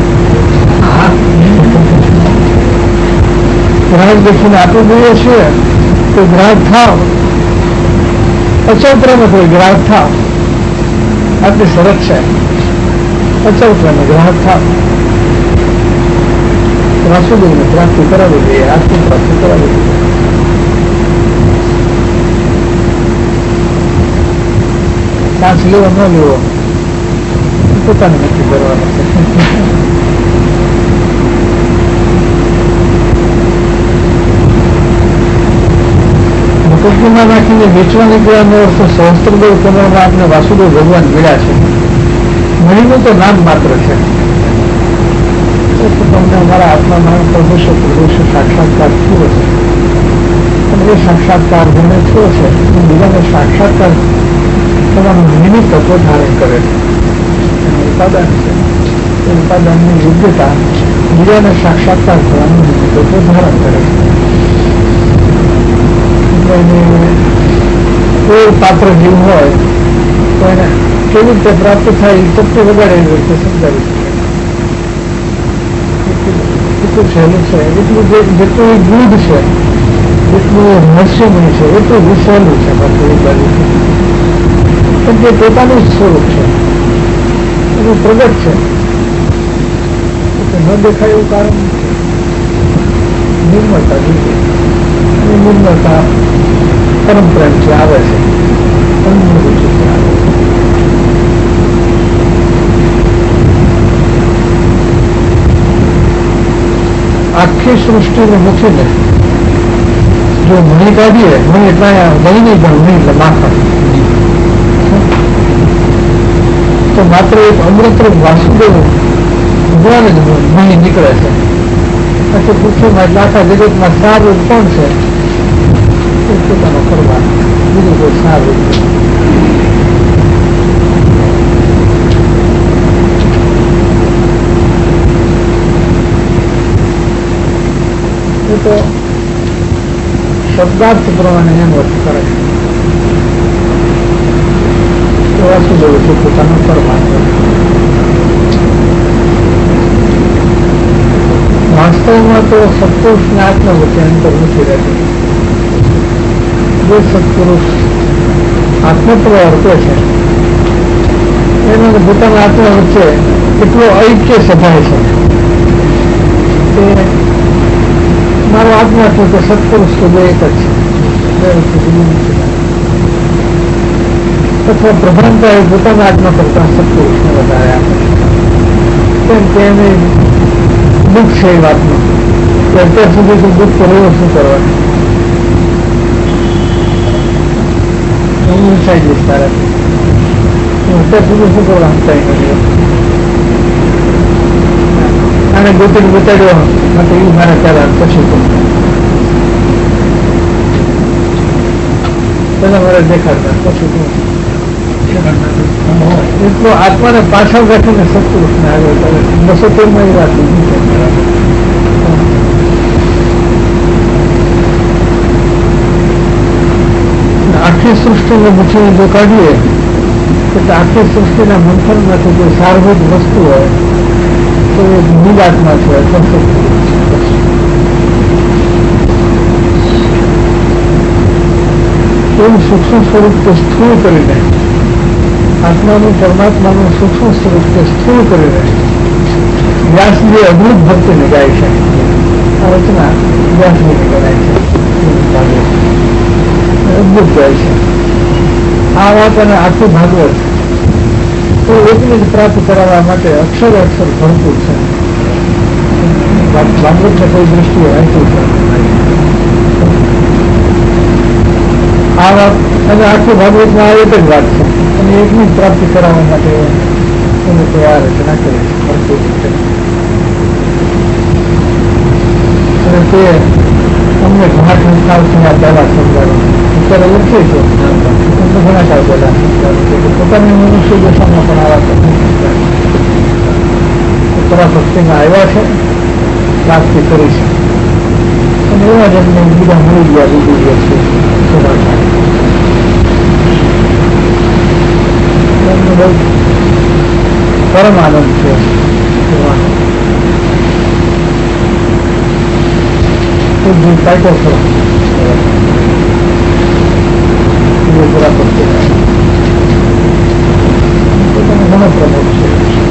ગ્રાહક દેખીને આપી દઈએ છીએ તો ગ્રાહક થાવ અચળ પ્રેમ કોઈ ગ્રાહક થાવ આટલી શરત છે અચળ પ્રેમ ગ્રાહક થાવ વાસુદેવને પ્રાપ્તિ કરાવી દઈએ આત્મ પ્રાપ્તિ કરાવી દઈએ શ્વાસ લેવો ન લેવો પોતાને નક્કી કરવાનો છે મુકુટમાં નાખીને વેચવા નીકળવાનો અર્થ સહસ્ત્રદેવ કમળમાં આપણે વાસુદેવ ભગવાન મળ્યા છે મણીનું તો નામ માત્ર છે તમને અમારા આત્મામાં પ્રદોષ સાક્ષાત્કાર થયો છે અને એ સાક્ષાત્કાર જેને થયો છે બીજાને સાક્ષાત્કાર તમારું નિમિત્ત તત્વ ધારણ કરે છે, એનું ઉપાદાન છે. એ ઉપાદાનની યોગ્યતા બીજાને સાક્ષાત્કાર થવાનું નિમિત્ત તત્વ ધારણ કરે છે. એને કોઈ પાત્ર જીવ હોય તો એને કેવી રીતે પ્રાપ્ત થાય એ તત્વ વગાડે એવી રીતે સમજાવી શકે. એટલું સહેલું છે, એટલું જેટલું એ ગૂઢ છે, જેટલું રહસ્યમય છે, એટલું વિસહેલું છે. પાછું એક બાજુથી પણ જે પોતાનું જ સ્વરૂપ છે, એનું પ્રગટ છે, ન દેખાય એવું કારણ છે. નિર્મળતા જોઈએ, અને નિર્મળતા પરમ પ્રેમથી આવે છે, રુચિથી આવે છે. આખી સૃષ્ટિને મૂકીને જો મણી કાઢીએ, મણી એટલા દહીં નહીં પણ મણી એટલે માખણ, તો માત્ર એક અમૃતરૂપ વાસુદેવ ભગવાન જ મણી નીકળે છે. પછી પૃથ્વીમાં એટલે આખા જગતમાં સાર રૂપ કોણ છે? એ પોતાનો કરવા, બીજું કોઈ સાર રૂપ નથી. એ તો શબ્દાર્થ પ્રમાણે એમ અર્થ કરે છે. વાસુદેવ છે પોતાનો પરમાત્મા. વાસ્તવમાં તો સત્પુરુષ ને આત્મા વચ્ચે અંતર નથી રહેતું. જે સત્પુરુષ આત્મત્વ અર્પે છે એને પોતાના આત્મા વચ્ચે એટલો ઐક્ય સભાય છે કે મારો આત્મા છે કે સત્પુરુષ તો બે એક જ છે. અથવા પ્રધાનતા એ પોતાના આત્મા કરતા સત્પુરુષને વધારે આપે છે. કેમ કે એને દુઃખ છે એ વાતનું કે અત્યાર સુધી તો દુઃખ કર્યો શું કરવાનું, હું વિચારી જઈશ તારાથી, હું અત્યાર સુધી શું કરવા હંતાઈ કર્યો, આને ગોતીને બતાડ્યો માટે એ મારા ત્યારે પછી તો પેલા મારે દેખાડતા પછી તો એટલો આત્માને પાછળ રાખીને સત્પુરુષને આગળ કરે. 213 એ વાત લીધી છે. આખી સૃષ્ટિને મૂકીને જો કાઢીએ તો આખી સૃષ્ટિના મંથનમાંથી કોઈ સારભૂત વસ્તુ હોય તો એ નિરાત્મા છે અથવા સત્પુરુષ છે. એવું સૂક્ષ્મ સ્વરૂપ તો સ્થૂળ કરીને, આત્માનું પરમાત્માનું સૂક્ષ્મ સ્વરૂપ તે સ્થૂળ કરીને વ્યાસજી અદ્ભુત ભક્તિને ગાય છે. આ રચના વ્યાસજીને ગણાય છે, અદ્ભુત ગાય છે. આ વાત અને આખું ભાગવત તો એકને જ પ્રાપ્ત કરાવવા માટે અક્ષર અક્ષર ભરપૂર છે. ભાગવતને કોઈ દ્રષ્ટિએ વાંચ્યું છે આ વાત, અને આખું ભાગવતમાં આ એક જ વાત છે, અને એકની જ પ્રાપ્તિ કરાવવા માટે એને તૈયાર રચના કરી છે, ભરપૂર છે. અને તે અમને ઘણા સંસ્થાઓથી આ પહેલા સમજાવ્યું. અત્યારે લખીએ છીએ તમને ઘણા કાળ પહેલા સમજાવ્યું છે કે પોતાની મનુષ્ય દશામાં પણ આવા પરાશક્તિમાં આવ્યા છે, પ્રાપ્તિ કરી છે, અને એવા જ એમને બીજા મળી ગયા બીજી છે એમને બહુ પરમ આનંદ છે. કાઢો ખરો બરાબર છે, પોતાનો ઘણો પ્રમોદ છે.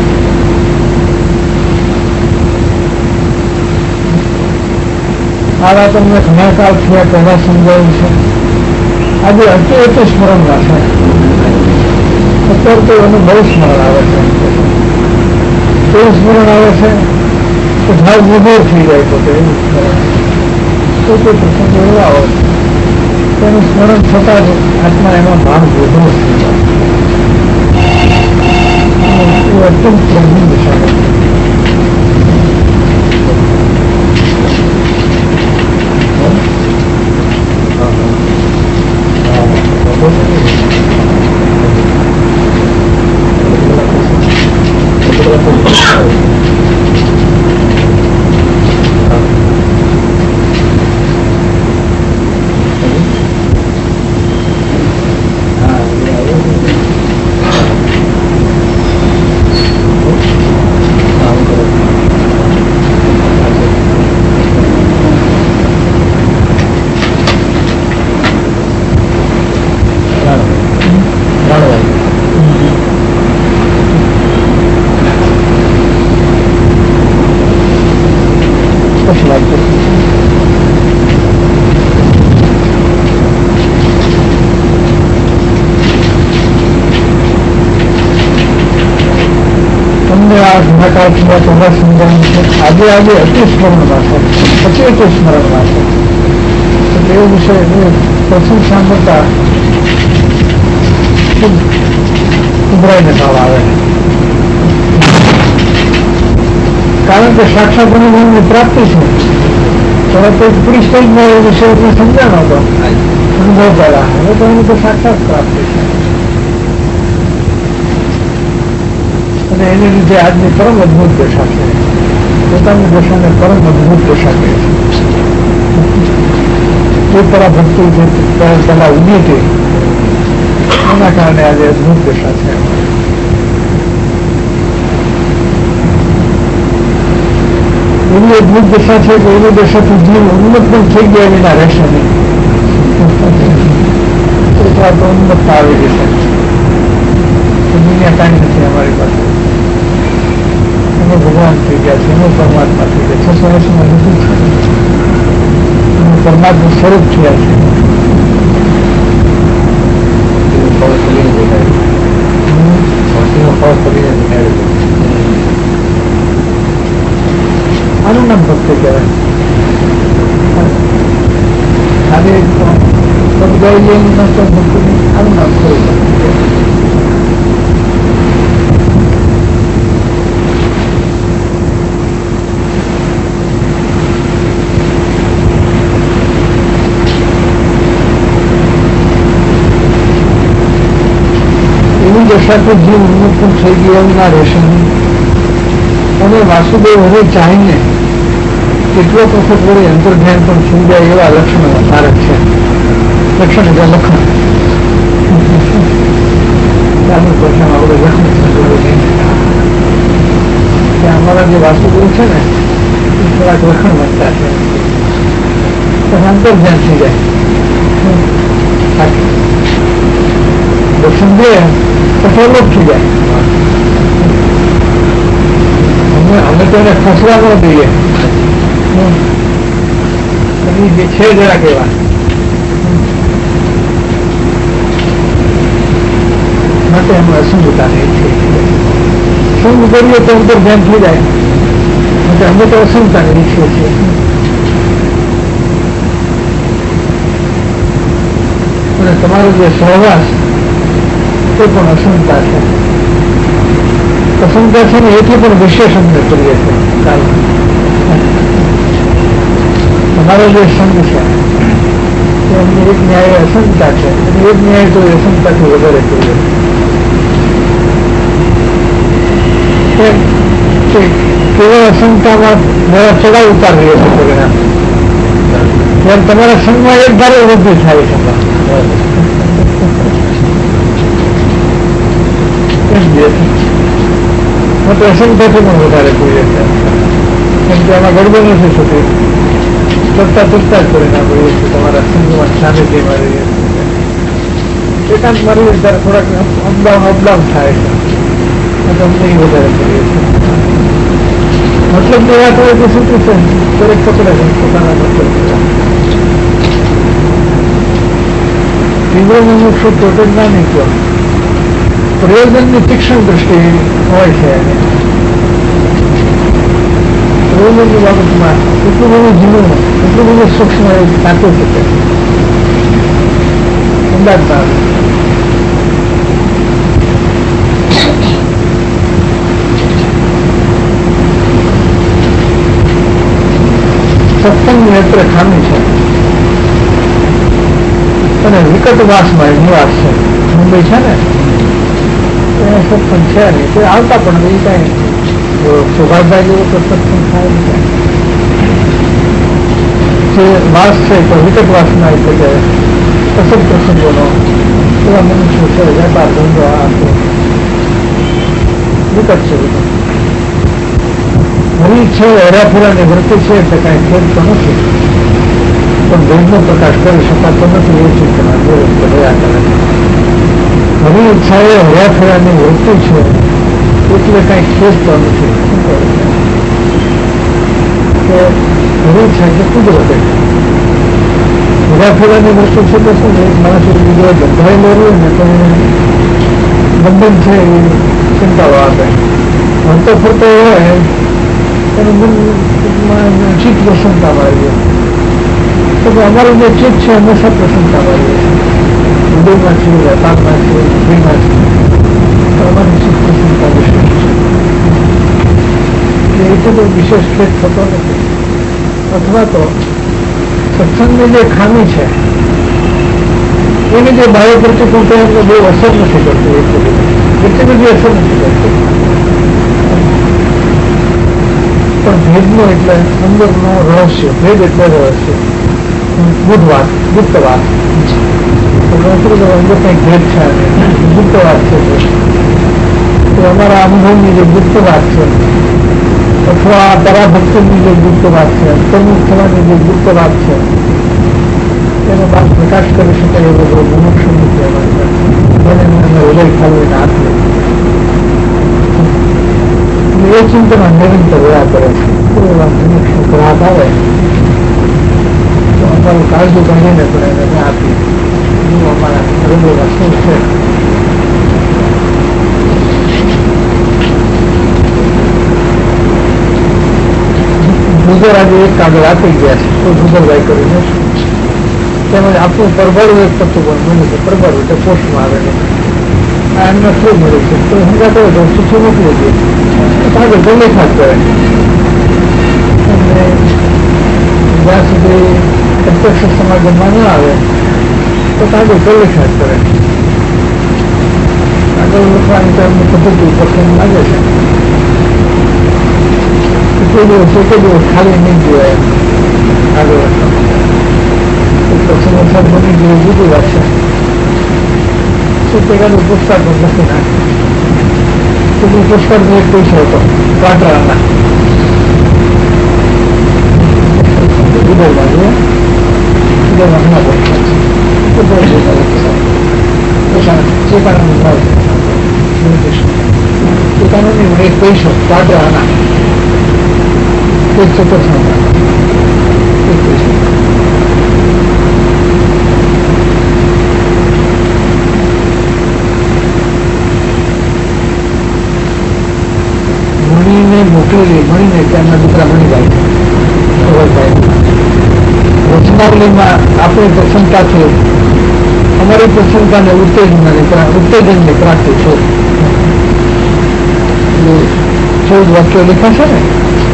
આ વાત અમને ઘણા કાળ થયા પહેલા સમજાયું છે. આજે અત્યારે તો સ્મરણમાં છે, અત્યારે તો એનું બહુ સ્મરણ આવે છે. એવું સ્મરણ આવે છે કે ભાવ વિભોર થઈ જાય પોતે. એવું સ્મરણ તો કોઈ પ્રસંગ એવા હોય તેનું સ્મરણ થતાં જ આત્મા એમાં ભાવ વિભોર થઈ જાય. એ અત્યંત પ્રભુ દિશા છે. આજે આજે અતિ સ્મરણમાં છે, પછી અતિ સ્મરણમાં છે. એ વિષય પ્રસંગ સાંભળતા ઉભરાઈને ભાવ આવે. કારણ કે સાક્ષાત અનુભવની પ્રાપ્તિ છે. પરંતુ પૂરી સ્ટેજમાં એ વિષય સમજાણો હતો અનુભવ પહેલા. હવે તો એની તો સાક્ષાત પ્રાપ્તિ છે અને એને લીધે આજની પરમ અદભુત દશા છે. પોતાની દશાને પરમ અદભુત દશા કહે છે. એ પરાભક્તિ જે પહેલા ઉભી હતી એના કારણે આજે અદભુત દશા છે. એવી અદભુત દશા છે કે એની દશાથી જીવ ઉન્નત પણ થઈ ગયા વિના રહેશે નહીં. તો ઉન્નતતા આવી જશે. દુનિયા કાંઈ નથી અમારી પાસે. એનો ભગવાન થઈ ગયા છે, એનો પરમાત્મા થઈ ગયા. 680 લીધું છે, એનું પરમાત્મા સ્વરૂપ થયા છે. આનું નામ ભક્તિ કહેવાય. આજે સમજાય એનું નામ તો ભક્તિ, આનું નામ સ્વરૂપ. દશાથી જીવ ઉન્મુક્ત થઈ ગયા એવું ના રહેશે. અને વાસુદેવ હવે ચાહીને કેટલો વખત વળી અંતર્ધ્યાન પણ થઈ જાય એવા લક્ષણો ધારક છે. લક્ષણ એટલે લખણ. ત્યાંનું ભાષામાં આપણે લખણ ત્યાં અમારા જે વાસુદેવ છે ને એ થોડાક લખણ વધતા છે. અંતર્ધ્યાન થઈ જાય. દર્શન જોઈએ સફળ થઈ જાય. અમે તો એને ફસવા ન દઈએ. જે છે જરા કેવા માટે અમે અસંગતાને સંગ કરીએ તો અંતર ધ્યાન થઈ જાય. માટે અમે તો અસંગતાને ઈચ્છીએ છીએ. અને તમારો જે સહવાસ તે પણ અસંગતા છે. અસંગતા છે ને એથી પણ વિશેષણ કરીએ છીએ. તમારો જે સંઘ છે એમની એક ન્યાય અસંગતા છે અને એક ન્યાય તો અસંગતાથી વધારે કરીએ. કેવળ અસંગતામાં નવા ચડાવ ઉતાર રહીએ છીએ પરિણામ. ત્યારે તમારા સંઘમાં એક ધારે વૃદ્ધિ થાય છે. તો અસંખ્યથી પણ વધારે જોઈએ છે. કેમ કે આમાં ગડબડ નથી થતી. ચડતા ચડતા જ પરિણામ રહીએ છીએ. તમારા સંઘમાં સાનિધ્યમાં રહીએ છીએ. એકાંતમાં રહીએ ત્યારે થોડાક અપડાઉન થાય છે. અમને એ વધારે કરીએ છીએ. મતલબ ની વાત હોય તો શું છે દરેક પકડે છે પોતાના મતલબ. તીવ્ર મુક્ષ ટોટલ ના નહીં કહો. પ્રયોજનની તીક્ષ્ણ દ્રષ્ટિ હોય છે. પ્રયોજનની બાબતમાં એટલું બધું ઝીણું, એટલું બધું સૂક્ષ્મ એ સાચું છે. અંદાજમાં સત્સંગ નેત્ર ખામી છે અને વિકટવાસમાં નિવાસ છે. મુંબઈ છે ને સત્સંગ છે નહીં. તે આવતા પણ એ કઈ સૌભાગ્ય જેવો તો સત્સંગ થાય જે વાસ છે તો વિકટ વાસના એટલે કે અસલ પ્રસંગોનો એવા મનુષ્યો છે વેપાર ધંધો આ વિકટ છે બધું હરી છે હેરાફેરાની વૃત્તિ છે એટલે કાંઈ ખેદ તો નથી પણ ભેદનો પ્રકાશ કરી શકાતો નથી એ ચિંતના રહ્યા કરે હરી ઈચ્છા એ હયાફેરાની વૃત્તિ છે એટલે કાંઈ ખેદ તો નથી કે હરી ઈચ્છા એટલે કુદરત હયાફેરાની વૃત્તિ છે તો શું એક માણસ બીજો બંધાયેલો રહ્યો ને તો બંધન છે એ ચિંતાઓ આપે ફરતો ફરતો હોય એનું મનમાં ચિત્ત પ્રસન્નતામાં આવી જાય તો અમારું જે ચિત્ત છે હંમેશા પ્રસન્નતામાં આવી જાય હૃદયમાં છે વેપારમાં છે નોકરીમાં છે તો અમારી ચિત્ત પ્રસન્નતા વિશેષ છે એ તો વિશેષ ખેદ થતો નથી અથવા તો સત્સંગની જે ખામી છે એની જે બાહ્ય પ્રતિકૂળતા એમને બહુ અસર નથી કરતી એટલી બધી અસર નથી કરતી પણ ભેદનો એટલે અંદરનો રહસ્ય ભેદ એટલે રહસ્ય ગુપ્ત વાત અંદર કંઈક ભેદ છે ગુપ્ત વાત છે તો અમારા અનુભવની જે ગુપ્ત વાત છે અથવા પરાભક્તિની જે ગુપ્ત વાત છે પ્રમુખ થવાની જે ગુપ્ત વાત છે એનો બાદ પ્રકાશ કરી શકાય એવો બહુ મુમુક્ષુ નથી મને હૃદય ખાલીને આપીએ એ ચિંતનમાં નિરંતર રહ્યા કરે છે એવા મુમુક્ષુ ગ્રાહક આવે તો અમારું કાળજી ગણીને પણ એને આપીએ અમારા હૃદયમાં શું છે આજે એક કાગળ આપી ગયા છે તો ભૂગલભાઈ કરીને તેમજ આપણું પરબળું એક પત્તું પણ મળ્યું છે પરબળું એટલે પોસ્ટમાં આવેલું આ એમને શું મળ્યું છે તો હું કહેતો હતો ચિઠ્ઠી મોકલી દઈએ કાગળ ગમે ખાસ કરે અને જ્યાં સુધી પ્રત્યક્ષ સમાગમમાં ન આવે તો કાગળ ગમે ખાસ કરે કાગળ લખવાની તો એમની પદ્ધતિ પસંદ લાગે છે એક દિવસ ખાલી નહીં જોવાય આગળ પ્રસંગ બની ગયું જુદી વાત છે શું પેલાનું પુસ્તક લખી નાખે પુસ્તક એક પૈસો હતો પાટરાના પોતાનો એક પૈસો પાટરાના એક ચોક્કસ મણીને મોકલેલી મણીને તેમના દીકરા મણીભાઈ રચનાવલીમાં આપણી પ્રસન્નતાથી અમારી પ્રસન્નતાને ઉત્તેજનની પ્રાપ્તિ છે 14 વાક્યો લખાશે ને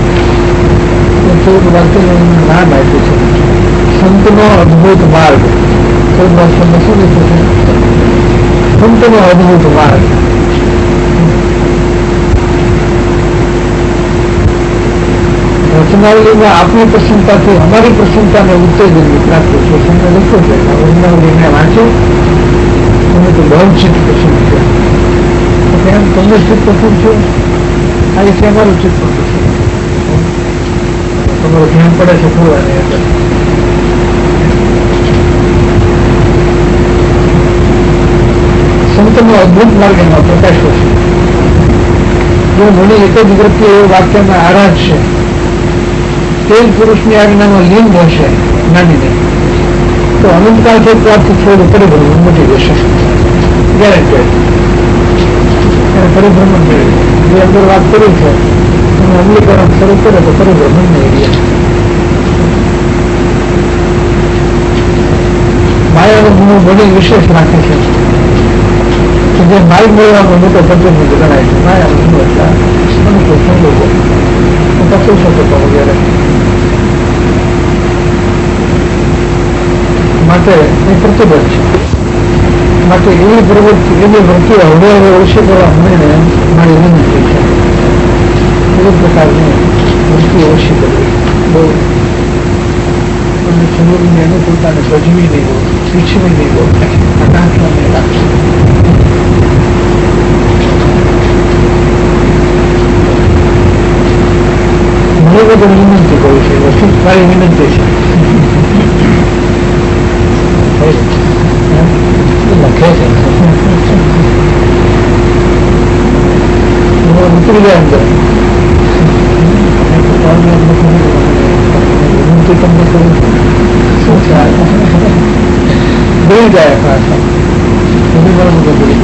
14 વાક્યનું નામ આપ્યું છે સંતનો અદભુત માર્ગ 14 વાક્યમાં શું લખ્યું છે સંતનો અદભુત માર્ગ રચનાવલીમાં આપણી પ્રસન્નતાથી અમારી પ્રસન્નતાને ઉત્તેજનની પ્રાપ્તિ છે તમને લખ્યું છે રચનાવલીને વાંચ્યું તમે તો બહુ ચિત્ત પસંદ છે એમ તમને ચિત્ત પસંદ છે આજે છે અમારું ચિત્ત પસંદ છે તમારું ધ્યાન પડે છે ખોવાની અંદર સંતનો અદભુત માર્ગ એમાં પ્રકાશ્યો છે જો મને એક જ વૃત્તિ એ વાક્યમાં આરાધ છે તે જ પુરુષની આજ્ઞાનો લિંગ હશે નાની તો અનંતકાળ છે પ્રાપ્ત થોડું પરિભ્રમણ મટી જશે ગેરેન્ટેડ એને પરિભ્રમણ મેળવી જે અંદર વાત કરી છે અને અમલીકરણ શરૂ કરે તો પરિભ્રમણ મેળવીએ માયાનો ગુણ બધી વિશેષ રાખે છે કે જે માર્ગ મેળવવાનો મોટો પ્રતિનિધિ ગણાય છે માયાનો ગુણ એટલે મનુષ્ય સંજોગો પશુ શક્યતો વગેરે માટે એ પ્રતિબદ્ધ છે માટે એવી પ્રવૃત્તિ એવી વૃત્તિઓ હવે ઓછી કરવા મળીને મારી વિનંતી છે એ પ્રકારની વૃત્તિ ઓછી કરવી. બહુ શરીરની અનુકૂળતાને ભજવી નહીં હોય, પીછવી નહીં હોય, આકાંક્ષા નહીં રાખવી. મને બધું વિનંતી કરું છે, વસ્તુ મારી વિનંતી છે. લખે છે ઉતરી જાય અંદર વિનંતી તમને કરું શું છે બોલી જાય પાછા એની બરાબર બોલી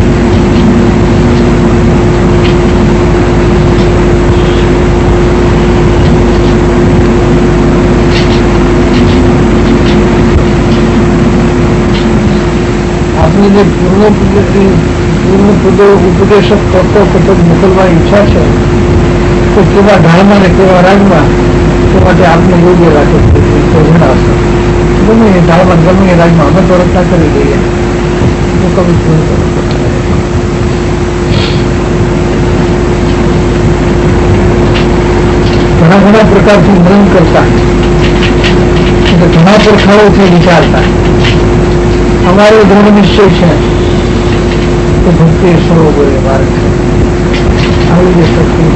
આપની જે પૂર્ણ ઉપદેશક તત્વ કટક મોકલવાની ઈચ્છા છે તો કેવા ઢાળમાં ને કેવા રાજમાં તે માટે આપને યોગ્ય રાખે જણાવશે. ગમે એ ઢાળમાં ગમે એ રાજમાં અમે તો રચના કરી દઈએ. ઘણા ઘણા પ્રકારથી મનન કરતા ઘણા પડખાળોથી વિચારતા અમારો દૃઢ નિશ્ચય છે કે ભક્તિ સરોવરે માર્ગ છે. આવી જે શક્તિ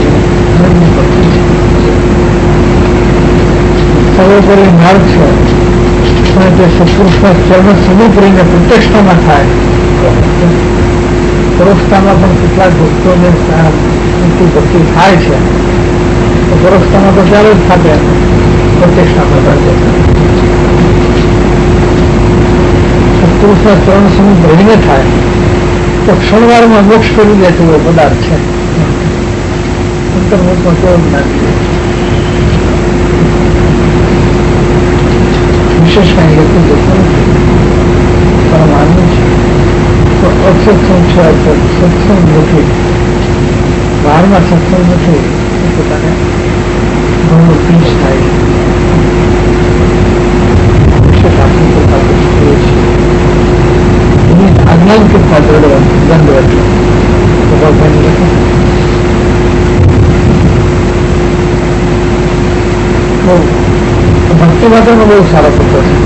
સરોવરે માર્ગ છે પણ તે સત્પુરુષના ચરણ સમીપ રહીને પ્રત્યક્ષતામાં થાય. પરોક્ષતામાં પણ કેટલાક ભક્તોને ભક્તિ થાય છે તો પરોક્ષતામાં તો ત્યારે જ થાપે પ્રત્યક્ષતામાં થાય. સત્પુરુષના ચરણ સમીપ રહીને થાય તો ક્ષણવારમાં મોક્ષ કરી દે તેવો પદાર્થ છે. અંતર્મુખમાં કેવો જ્ઞાન છે વિશેષ કાંઈ લેતું જતું નથી. પરમાનંદ છે તો અસત્સંગ છે, સત્સંગ નથી, બહારમાં સત્સંગ નથી એ પોતાને ઘણો પીસ થાય છે. વિશેષ આપણે પોતાને છીએ અજ્ઞાન કેટલા દંડ ભક્તિ માટેનો બહુ સારો પત્ર છે.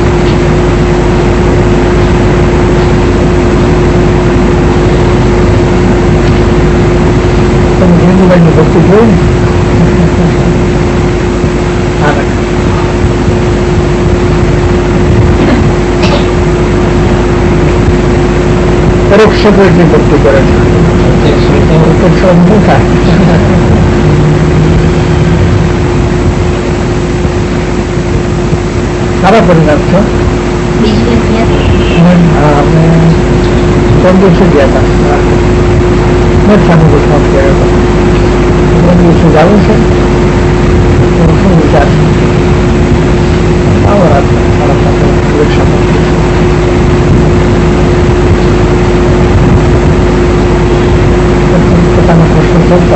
તમે હિન્દુભાઈની ભક્તિ જોઈ ને પરોક્ષ એટલી ભક્તિ કરે છે સારા પરિણામ છે. આપણે 3 દિવસે ગયા હતા સાધુ ગોસ્વામી ગયા હતા. 3 દિવસે જવું છે શું વિચાર આવો રાત સારા સાથે પરીક્ષા પોતાનો પ્રશ્ન કરતા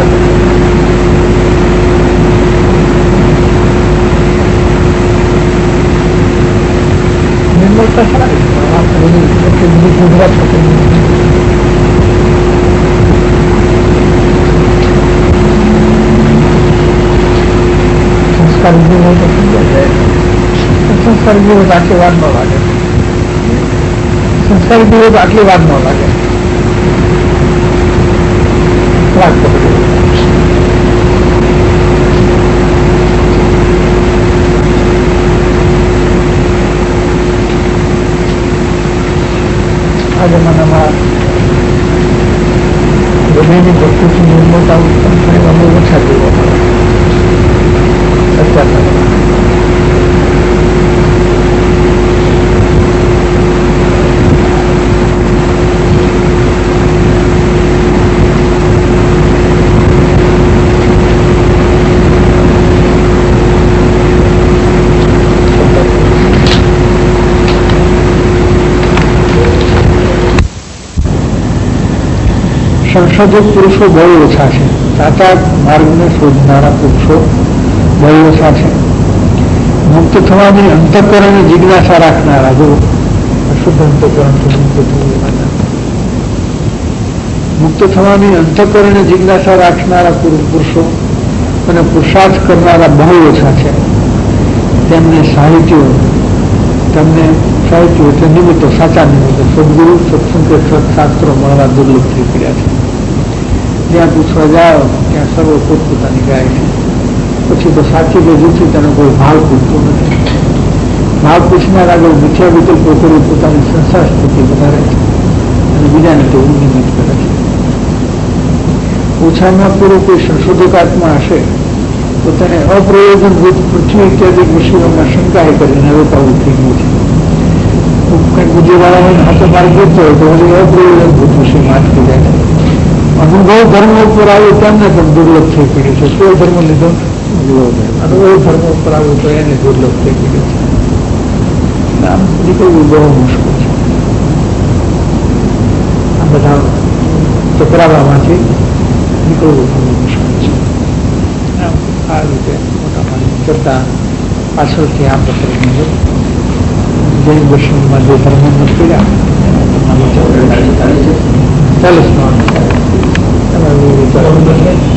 નિર્મળતા સારી ગુજરાત સંસ્કાર વિધિ હોય તો સમજાય જાય. સંસ્કાર વિધિ હોય તો આટલી વાર ન લાગે. સંસ્કાર વિધિ હોય તો આટલી વાર ન લાગે. આ જમાનામાં ગમેની ભક્તિથી નિર્મળતા ઉત્પન્ન થાય અમે ઓછા જોવા મળે. અત્યારના સંશોધક પુરુષો બહુ ઓછા છે. સાચા માર્ગને શોધનારા પુરુષો બહુ ઓછા છે. મુક્ત થવાની અંતઃકરણની જિજ્ઞાસા રાખનારા જો શુદ્ધ અંતઃકરણ મુક્ત થવાની અંતઃકરણની જિજ્ઞાસા રાખનારા પુરુષો અને પુરુષાર્થ કરનારા બહુ ઓછા છે. તેમને સાહિત્યો એટલે નિમિત્તો, સાચા નિમિત્તો, સદગુરુ, સત્સંગ કે સત્શાસ્ત્રો મળવા દુર્લભ થઈ પડ્યા છે. જ્યાં પૂછવા જાઓ ત્યાં સર્વ પોતપોતાની ગાય છે. પછી તો સાચી કે જૂઠી તેને કોઈ ભાવ પૂછતો નથી. ભાવ પૂછનાર આગળ મિથ્યા વિકલ્પો કરી પોતાની સંસાર સ્થિતિ વધારે છે અને બીજાને તે નિમિત્ત કરે છે. ઓછામાં પૂરો કોઈ સંશોધક આત્મા હશે તો તેને અપ્રયોજનભૂત પૃથ્વી ઇત્યાદિ વિષયોમાં શંકાએ કરીને રોકાવું થઈ ગયું છે. કંઈક બુદ્ધિવાળાને હાથો માર્ગ જતો હોય તો હજી અપ્રયોજનભૂત વિષયમાં અટકી જાય છે. અનુભવ ધર્મ ઉપર આવ્યો તેમને પણ દુર્લભ થઈ પડ્યું છે. કોઈ ધર્મ લીધો અનુભવ ધર્મ ઉપર આવ્યું તો એને દુર્લભ થઈ પડ્યું છે. આમ નીકળવું બહુ મુશ્કેલ છે. આ બધા ટકરાવામાંથી નીકળવું બહુ મુશ્કેલ છે. આ રીતે મોટા ભાગની ચર્ચા પાછળથી આ પ્રકારની છે. જૈન દર્શનમાં જે ધર્મ મત કર્યા એના તમારી 40 નો